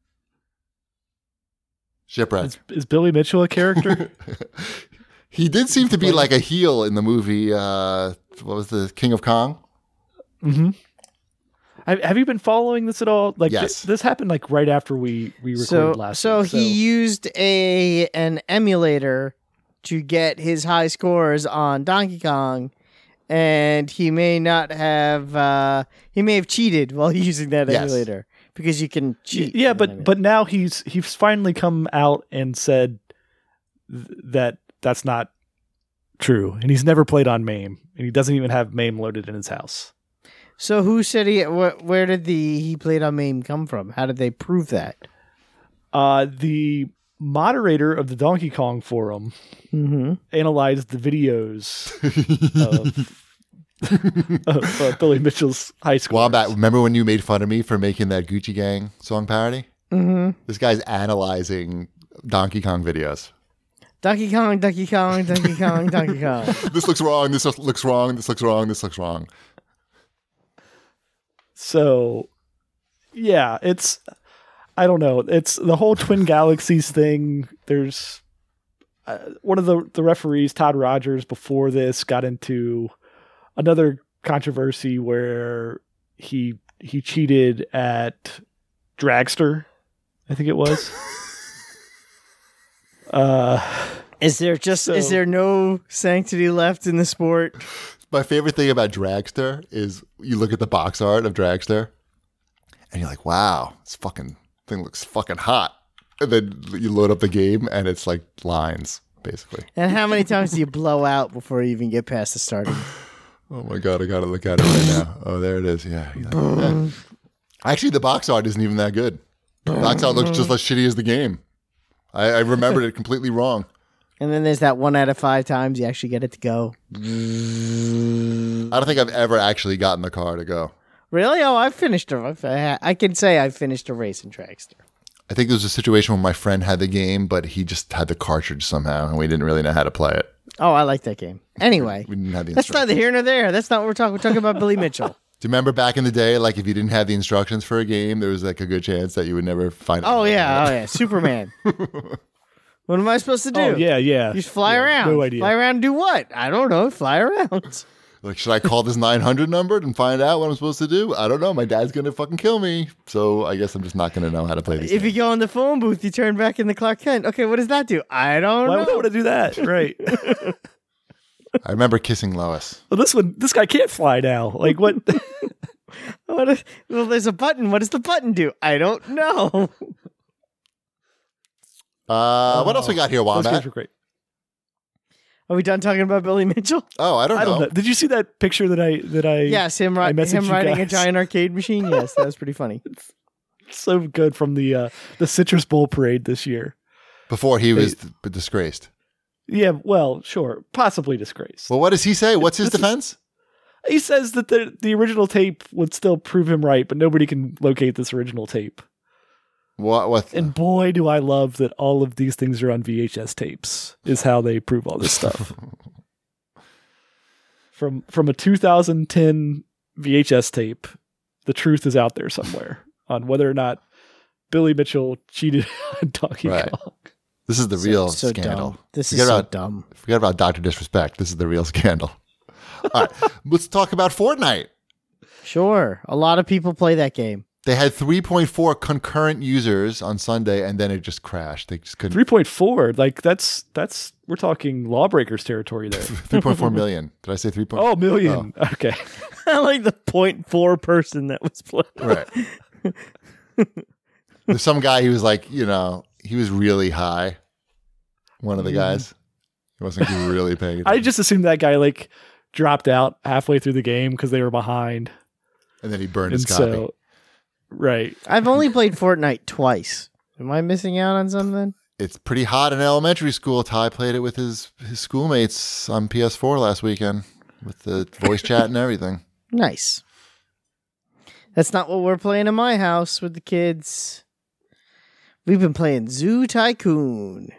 Shipwreck. Is, is Billy Mitchell a character? He did seem to be like a heel in the movie. Uh, what was the King of Kong? Mm-hmm. Have, have you been following this at all? Like Yes. thi- this happened like right after we we recorded so last so week. he used a an emulator to get his high scores on Donkey Kong, and he may not have uh, he may have cheated while using that Yes. emulator because you can cheat. yeah, on but emulator. but now he's he's finally come out and said th- that that's not true, and he's never played on MAME, and he doesn't even have MAME loaded in his house. So who said he? Wh- where did the he played on MAME come from? How did they prove that? Uh, the moderator of the Donkey Kong forum Mm-hmm. analyzed the videos of, of uh, Billy Mitchell's high scores. Wombat, remember when you made fun of me for making that Gucci Gang song parody? Mm-hmm. This guy's analyzing Donkey Kong videos. Donkey Kong, Donkey Kong, Donkey Kong, Donkey Kong. This looks wrong. This looks wrong. This looks wrong. This looks wrong. So, yeah, it's I don't know. It's the whole Twin Galaxies thing. There's uh, one of the the referees, Todd Rogers, before this got into another controversy where he he cheated at Dragster, I think it was. uh, Is there just is So- there no sanctity left in the sport? My favorite thing about Dragster is you look at the box art of Dragster and you're like, wow, this fucking thing looks fucking hot. And then you load up the game and it's like lines, basically. And how many times do you blow out before you even get past the starting? Oh my God, I gotta look at it right now. Oh, there it is. Yeah. yeah. Actually, the box art isn't even that good. The box art looks just as shitty as the game. I, I remembered it completely wrong. And then there's that one out of five times you actually get it to go. I don't think I've ever actually gotten the car to go. Really? Oh, I've finished a. I can say I've finished a race in Dragster. I think there was a situation where my friend had the game, but he just had the cartridge somehow, and we didn't really know how to play it. Oh, I like that game. Anyway, We didn't have the that's instructions. neither here nor there. That's not what we're talking. We're talking about Billy Mitchell. Do you remember back in the day, like if you didn't have the instructions for a game, there was like a good chance that you would never find it. Oh yeah, oh yeah, Superman. What am I supposed to do? oh yeah, yeah. You just fly Yeah, around. No idea. Fly around and do what? I don't know. Fly around. Like, should I call this nine hundred number and find out what I'm supposed to do? I don't know. My dad's going to fucking kill me. So I guess I'm just not going to know how to play these If you games. go in the phone booth, you turn back in the Clark Kent. Okay, what does that do? I don't Why know. would I want to do that? Right. I remember kissing Lois. Well, this one, this guy can't fly now. Like what? What if- well, there's a button. What does the button do? I don't know. Uh, what else we got here, Those games Wombat? were great. Are we done talking about Billy Mitchell? Oh, I don't know. I don't know. Did you see that picture that I that I? Yes, him, ri- I messaged him you riding a guys. giant arcade machine. Yes, that was pretty funny. So good from the uh, the Citrus Bowl parade this year. Before he was d- disgraced. Yeah, well, sure, possibly disgraced. Well, what does he say? What's his This is- defense? He says that the the original tape would still prove him right, but nobody can locate this original tape. What? What? And boy, do I love that all of these things are on V H S tapes. Is how they prove all this stuff. from from a two thousand ten V H S tape, the truth is out there somewhere on whether or not Billy Mitchell cheated on Donkey Right. Kong. This is the real so scandal. dumb. This Forget is so about- dumb. Forget about Doctor Disrespect. This is the real scandal. All right, let's talk about Fortnite. Sure, a lot of people play that game. They had three point four concurrent users on Sunday, and then it just crashed. They just couldn't. Three point four, like that's that's we're talking Lawbreakers territory there. three point four million. Did I say three point? Oh, million. Okay. I like the point four person that was playing. Right. There's some guy who was like, you know, he was really high. One of the guys. He wasn't really paying attention. I just assumed that guy like dropped out halfway through the game because they were behind. And then he burned his And copy. so, right. I've only played Fortnite twice. Am I missing out on something? It's pretty hot in elementary school. Ty played it with his, his schoolmates on P S four last weekend with the voice chat and everything. Nice. That's not what we're playing in my house with the kids. We've been playing Zoo Tycoon.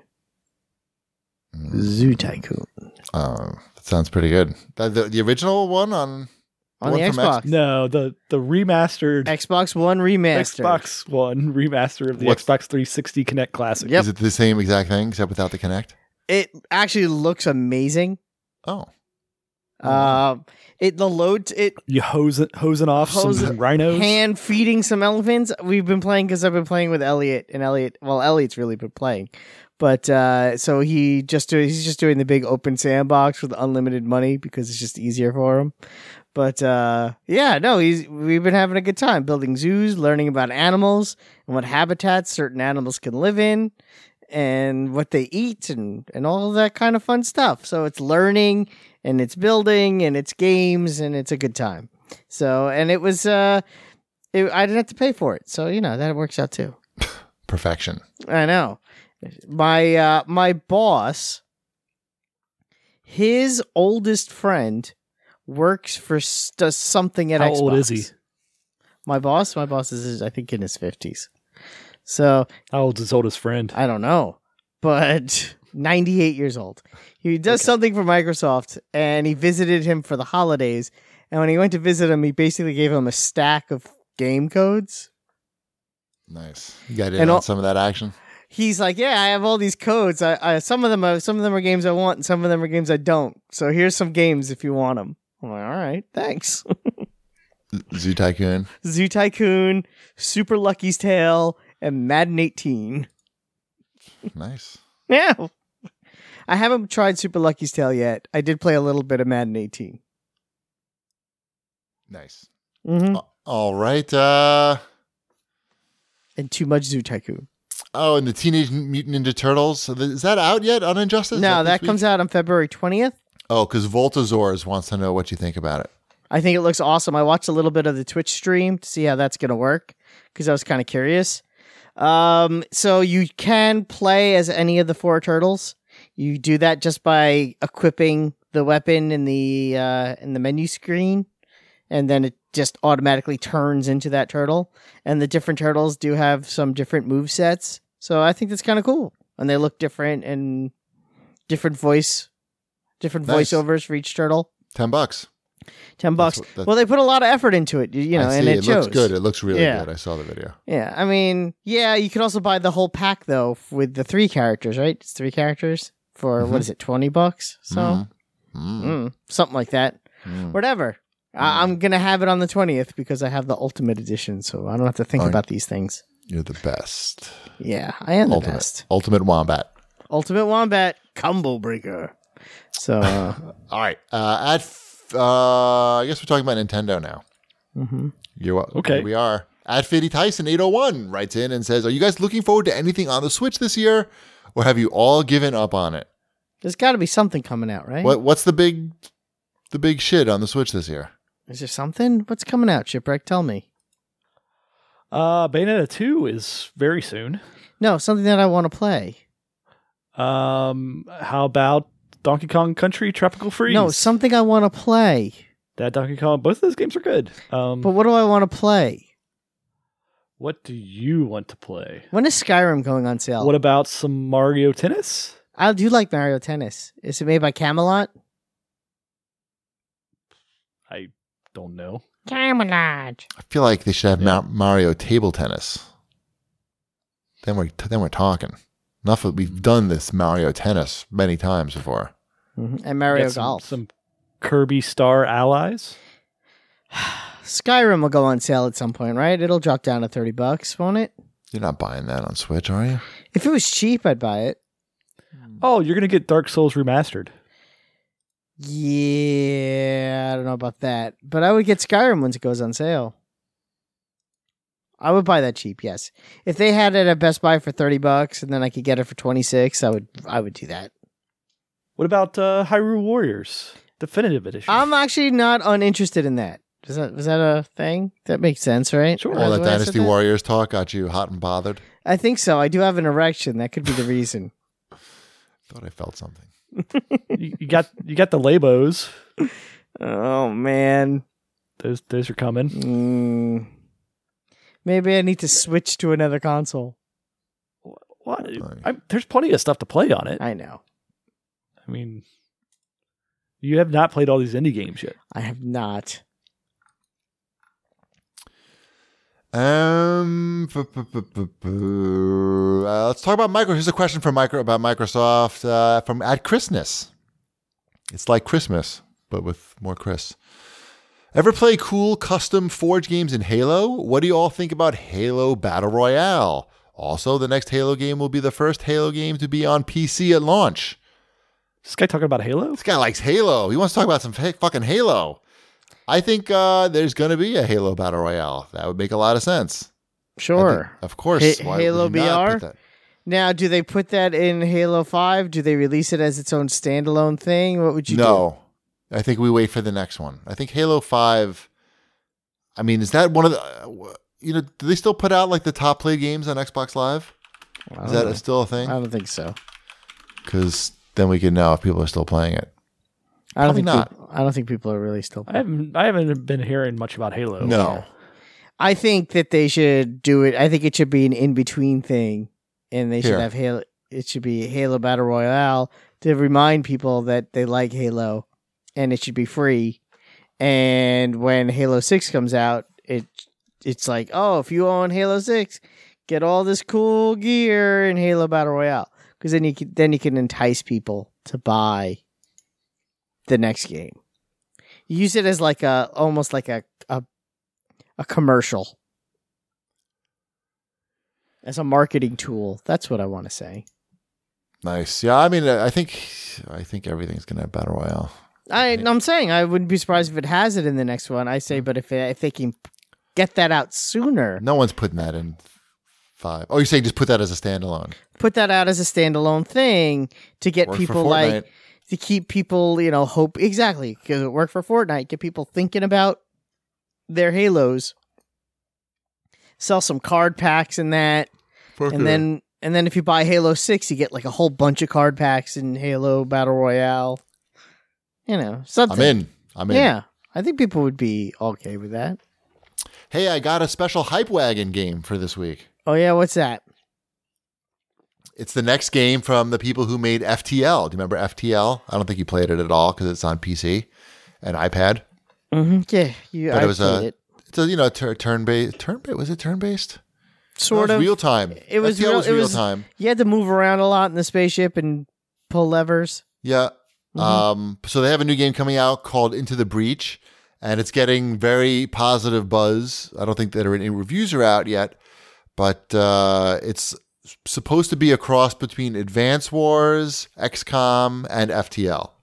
Zoo Tycoon. Uh, that sounds pretty good. The, the, the original one on On the one from Xbox. No, the the remastered Xbox One remastered. Xbox One remaster of the What's- Xbox three sixty Kinect Classic. Yep. Is it the same exact thing except without the Kinect? It actually looks amazing. Oh, Uh, it the load it You hosing hosing off Hose- some rhinos. hand feeding some elephants. We've been playing because I've been playing with Elliot, and Elliot. Well, Elliot's really been playing, but uh, so he just do, he's just doing the big open sandbox with unlimited money because it's just easier for him. But uh, yeah, no, he's we've been having a good time building zoos, learning about animals and what habitats certain animals can live in, and what they eat, and and all of that kind of fun stuff. So it's learning, and it's building, and it's games, and it's a good time. So and it was uh, it, I didn't have to pay for it, so you know that works out too. perfection. I know. My uh, my boss, his oldest friend, works for st- something at How Xbox. old is he? My boss, my boss is I think in his fifties. So How old's his oldest friend? I don't know, but ninety-eight years old. He does something for Microsoft, and he visited him for the holidays. And when he went to visit him, he basically gave him a stack of game codes. Nice. You got in And on all- some of that action? He's like, yeah, I have all these codes. I, I some of them are some of them are games I want, and some of them are games I don't. So here's some games if you want them. I'm like, all right, thanks. Zoo Tycoon. Zoo Tycoon, Super Lucky's Tale, and Madden eighteen. Nice. Yeah, I haven't tried Super Lucky's Tale yet. I did play a little bit of Madden eighteen. Nice. Mm-hmm. All right. Uh, And too much Zoo Tycoon. oh, and the Teenage Mutant Ninja Turtles. So th- Is that out yet on Injustice? No, that comes out on February twentieth. Oh, because Voltazors wants to know what you think about it. I think it looks awesome. I watched a little bit of the Twitch stream to see how that's going to work because I was kind of curious. Um, so you can play as any of the four turtles. You do that just by equipping the weapon in the uh, in the menu screen, and then it just automatically turns into that turtle. And the different turtles do have some different move sets, so I think that's kind of cool. And they look different and different voice, different Nice. voiceovers for each turtle. Ten bucks. Ten bucks. what- that's- Well, they put a lot of effort into it, you, you know, I and see. it, it shows. looks good. It looks really Yeah. good. I saw the video. Yeah, I mean, yeah, you could also buy the whole pack though f- with the three characters, right? It's three characters for Mhm. what is it, twenty bucks? So Mhm. Mm. mm, something like that. Mm. Whatever. I- I'm gonna have it on the twentieth because I have the Ultimate Edition, so I don't have to think Oh, about these things. You're the best. Yeah, I am the Ultimate. best. Ultimate Wombat. Ultimate Wombat Combo Breaker. So, uh, All right. Uh, at f- uh, I guess we're talking about Nintendo now. mhm. You're wel- Okay. Here we are. At Fitty Tyson eight oh one writes in and says, "Are you guys looking forward to anything on the Switch this year, or have you all given up on it? There's got to be something coming out, right? What What's the big, the big shit on the Switch this year? Is there something? What's coming out, Shipwreck? Tell me. Uh, Bayonetta two is very soon. No, something that I want to play. Um, how about Donkey Kong Country Tropical Freeze? No, something I want to play. that Donkey Kong. Both of those games are good. Um, But what do I want to play? what do you want to play? When is Skyrim going on sale? What about some Mario Tennis? I do like Mario Tennis. Is it made by Camelot? I don't know. Camelot. I feel like they should have Ma- Mario Table Tennis. Then we're then we're talking. Enough of we've done this Mario Tennis many times before. Mhm. And Mario Got some, Golf. Some Kirby Star Allies. Skyrim will go on sale at some point, right? It'll drop down to thirty bucks, won't it? You're not buying that on Switch, are you? If it was cheap, I'd buy it. Oh, you're gonna get Dark Souls remastered. Yeah, I don't know about that. But I would get Skyrim once it goes on sale. I would buy that cheap, yes. If they had it at Best Buy for thirty bucks and then I could get it for twenty-six, I would I would do that. What about uh, Hyrule Warriors Definitive Edition? I'm actually not uninterested in that. Is that was that a thing? That makes sense, right? Sure. All That's that why I said Dynasty that? Warriors talk got you hot and bothered. I think so. I do have an erection. That could be the reason. Thought I felt something. you, you got you got the Labos. Oh man. Those those are coming. Mm. Maybe I need to switch to another console. What? Right. I, there's plenty of stuff to play on it. I know. I mean, you have not played all these indie games yet. I have not. Um, f- f- f- f- f- uh, let's talk about micro. Here's a question from micro about Microsoft uh, from at Christmas. It's like Christmas, but with more Chris. Ever play cool custom Forge games in Halo? What do you all think about Halo Battle Royale? Also, the next Halo game will be the first Halo game to be on P C at launch. This guy talking about Halo? This guy likes Halo. He wants to talk about some f- fucking Halo. I think uh, there's going to be a Halo Battle Royale. That would make a lot of sense. I Sure. think- of course. Ha- why would Halo you not B R? put that? Now, do they put that in Halo five? Do they release it as its own standalone thing? What would you do? No. I think we wait for the next one. I think Halo five. I mean, is that one of the. Uh, you know, do they still put out like the top played games on Xbox Live? I Is don't that know. a, still a I thing? don't think so. Because then we can know if people are still playing it. I don't Probably think not. People, I don't think people are really still. I haven't I haven't been hearing much about Halo. No. I think that they should do it. I think it should be an in between thing, and they should Here. have Halo. It should be Halo Battle Royale to remind people that they like Halo, and it should be free. And when Halo Six comes out, it it's like, oh, if you own Halo Six, get all this cool gear in Halo Battle Royale, because then you can, then you can entice people to buy the next game. Use it as like a almost like a a, a commercial. As a marketing tool. That's what I want to say. Nice. Yeah, I mean, I think I think everything's going to have Battle Royale. I, I'm saying I wouldn't be surprised if it has it in the next one. I say, but if it, if they can get that out sooner, No one's putting that in five. Oh, you're saying just put that as a standalone? put that out as a standalone thing to get Work for people Fortnite. like to keep people, you know, hope exactly because it worked for Fortnite. Get people thinking about their Halos. Sell some card packs in that, and then and then if you buy Halo Six, you get like a whole bunch of card packs in Halo Battle Royale. You know, something. I'm in. I'm in. Yeah, I think people would be okay with that. Hey, I got a special Hype Wagon game for this week. Oh yeah, what's that? It's the next game from the people who made F T L. Do you remember F T L? I don't think you played it at all because it's on P C and iPad. Mm-hmm. Yeah, you. But I it was played a it. it's a you know tur- turn based turn based was it turn based? Sort of real time. It was F T L real- was it real was- time. You had to move around a lot in the spaceship and pull levers. Yeah. Mhm. Um. So they have a new game coming out called Into the Breach, and it's getting very positive buzz. I don't think that any reviews are out yet, but uh, it's supposed to be a cross between Advance Wars, X COM, and F T L.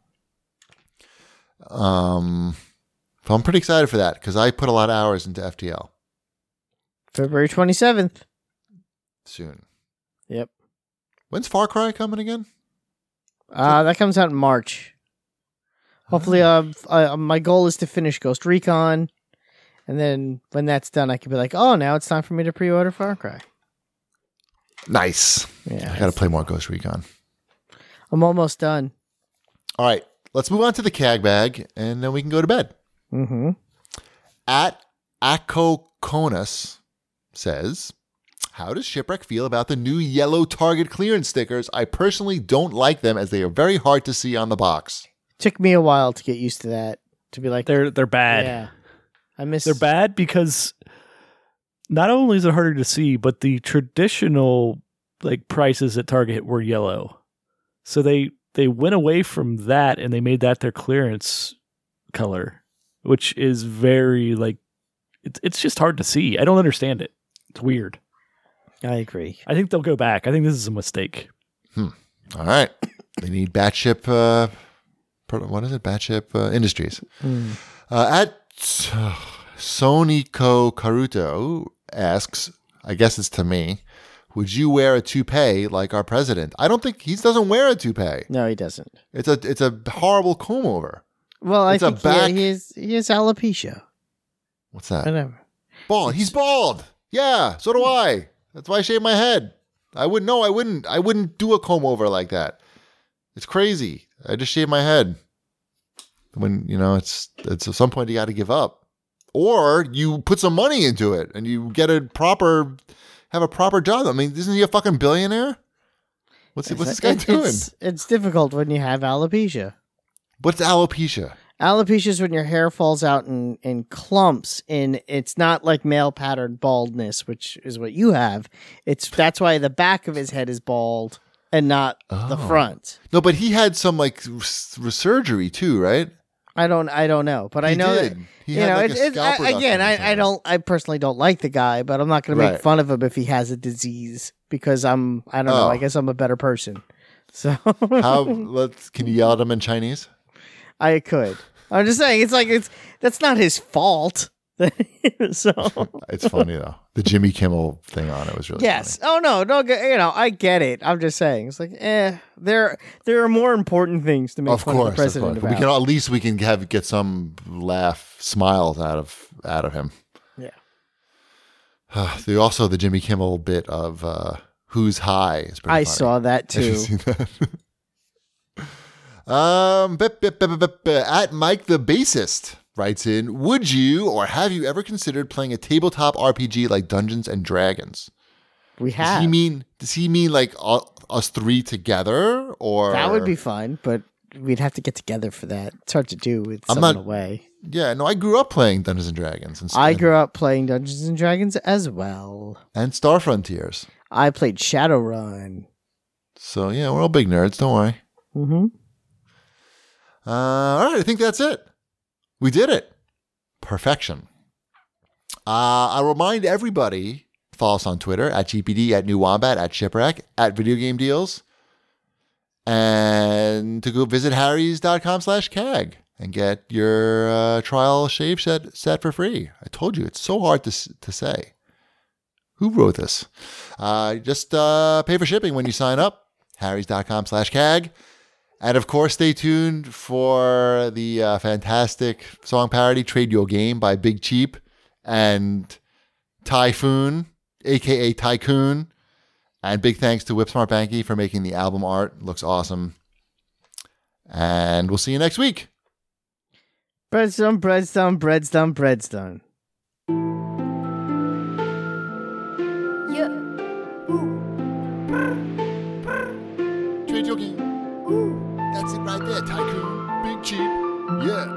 Um, so I'm pretty excited for that because I put a lot of hours into F T L. February twenty-seventh. Soon. Yep. When's Far Cry coming again? Uh, that comes out in March. Hopefully, uh, uh, my goal is to finish Ghost Recon, and then when that's done, I can be like, oh, now it's time for me to pre-order Far Cry. Nice. Yeah, I got to play more Ghost Recon. I'm almost done. All right, let's move on to the C A G bag, and then we can go to bed. Mm-hmm. At Acoconus says, how does Shipwreck feel about the new yellow Target clearance stickers? I personally don't like them as they are very hard to see on the box. Took me a while to get used to that. To be like, They're they're bad. yeah, I miss. They're bad because not only is it harder to see, but the traditional like prices at Target were yellow. So they they went away from that and they made that their clearance color, which is very like it's it's just hard to see. I don't understand it. It's weird. I agree. I think they'll go back. I think this is a mistake. All right. They need Batship, uh, pro- what is it? Batship uh, Industries. Mm. Uh, at uh, Soniko Karuto asks, I guess it's to me, would you wear a toupee like our president? I don't think he doesn't wear a toupee. No, he doesn't. It's a it's a horrible comb over. Well, I It's a think yeah, back- he has he has alopecia. What's that? Whatever. Bald. He's bald. Yeah, so do I. That's why I shave my head. I wouldn't. No, I wouldn't. I wouldn't do a comb over like that. It's crazy. I just shave my head. When you know, it's it's at some point you got to give up, or you put some money into it and you get a proper, have a proper job. I mean, isn't he a fucking billionaire? What's what's this guy It- doing? It's, it's difficult when you have alopecia. What's alopecia? Alopecia is when your hair falls out in, in clumps, and it's not like male pattern baldness, which is what you have. It's that's why the back of his head is bald and not the Oh. front. No, but he had some like s- surgery too, right? I don't I don't know, but I He know did. that He you had, know like, it's, a it's, scalp I, reduction again or I, I something. don't I personally don't like the guy, but I'm not going to make Right. fun of him if he has a disease because I'm I don't know Oh. I guess I'm a better person. So How? Let's. Can you yell at him in Chinese? I could. I'm just saying it's like it's that's not his fault. So It's funny though. The Jimmy Kimmel thing on it was really yes. Oh no, no. g- You know, I get it. I'm just saying. It's like, eh. There, there are more important things to make funny. Of fun of the course, of president course. But we about. can at least we can have get some laugh, smiles out of out of him. Yeah. The also the Jimmy Kimmel bit of uh, who's high is pretty I funny. saw that Have you too. seen that? um, bip, bip, bip, bip, bip, at Mike the bassist writes in: would you or have you ever considered playing a tabletop R P G like Dungeons and Dragons? We Does have. he mean? Does he mean like uh, us three together, or That would be fun, but we'd have to get together for that. It's hard to do with I'm someone not- away. Yeah, no, I grew up playing Dungeons and Dragons and, I grew up playing Dungeons and Dragons as well. and Star Frontiers. I played Shadowrun. So yeah, we're all big nerds. Don't worry. Mm-hmm. Uh, all right, I think that's it. We did it. Perfection. Uh, I remind everybody, follow us on Twitter, at G P D, at New Wombat, at Shipwreck, at Video Game Deals, and to go visit harrys.com slash CAG and get your uh, trial shave set, set for free. I told you, it's so hard to, s- to say. Who wrote this? Uh, just uh, pay for shipping when you sign up, harrys.com slash CAG. And of course, stay tuned for the uh, fantastic song parody Trade Your Game by Big Cheap and Typhoon, aka Tycoon. And big thanks to Whipsmart Banky for making the album art. It looks awesome. And we'll see you next week. Bread's done, bread's done, bread's done, bread's done. Yeah. Trade Your Game. That's it right there, Tycoon. Big Cheap. Yeah.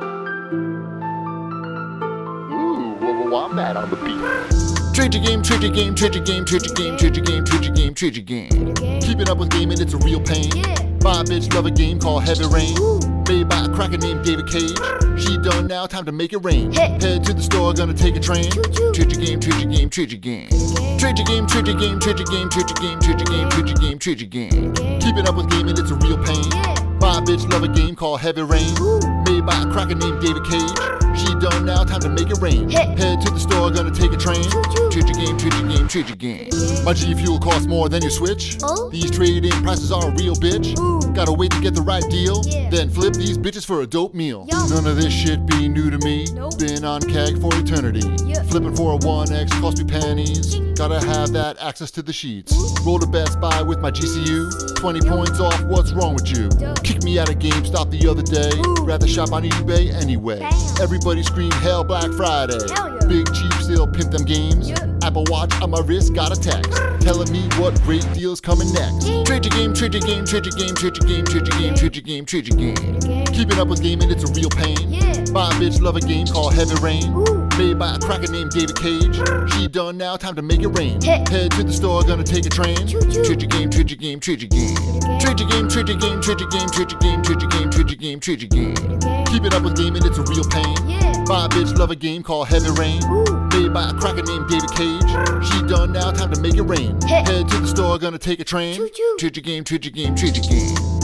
Ooh, Wombat on the beat. Trade your game, trade your game, trade your game, trade your game, trade your game, trade your game, trade your game. Keeping up with gaming, it's a real pain. Yeah. My bitch love a game called Heavy Rain. Ooh. Made by a cracker named David Cage. She done now, time to make it rain. Hey. Head to the store, gonna take a train. Choo-choo. Trade your game, trade your game, trade your game. Trade your game, trade your game, trade your game, trade your game, trade your game, trade your game, trade your game. Keeping up with gaming, it's a real pain. Yeah. My bitch love a game called Heavy Rain. Ooh. Made by a cracker named David Cage. She done now, time to make it rain. Hey. Head to the store, gonna take a train. Choo-choo. Trade your game, trade your game, trade your game. My G fuel costs more than your Switch. Oh. These trade-in prices are a real bitch. Ooh. Gotta wait to get the right deal. Yeah. Then flip these bitches for a dope meal. Yum. None of this shit be new to me. Nope. Been on keg for eternity. Yeah. Flipping for a one X cost me pennies. Gotta have that access to the sheets. Roll to Best Buy with my G C U. twenty points off, what's wrong with you? Duh. Kicked me out of GameStop the other day. Ooh. Rather shop on eBay anyway. Bam. Everybody scream hell Black Friday. Hell yeah. Big Cheap still pimp them games. Yeah. Apple Watch on my wrist got a text telling me what great deals coming next. Trade your game, trade your game, trade your game, trade your game, trade your game, trade your game, trade your game. Keeping up with gaming, it's a real pain. Yeah. My bitch love a game called Heavy Rain. Ooh. Made by a cracker named David Cage. She done now, time to make it rain. Hey. Head to the store, gonna take a train. Choo-choo. Trade your game, trade your game, trade your game. Trade your game, trade your game, trade your game, trade your game, trade your game, trade your game, trade your game. Keeping up with gaming, it's a real pain. Yeah. My bitch love a game called Heavy Rain. Ooh. Made by a cracker named David Cage. She done now, time to make it rain. Hey. Head to the store, gonna take a train. Choo-choo. Trade your game, trade your game, trade your game.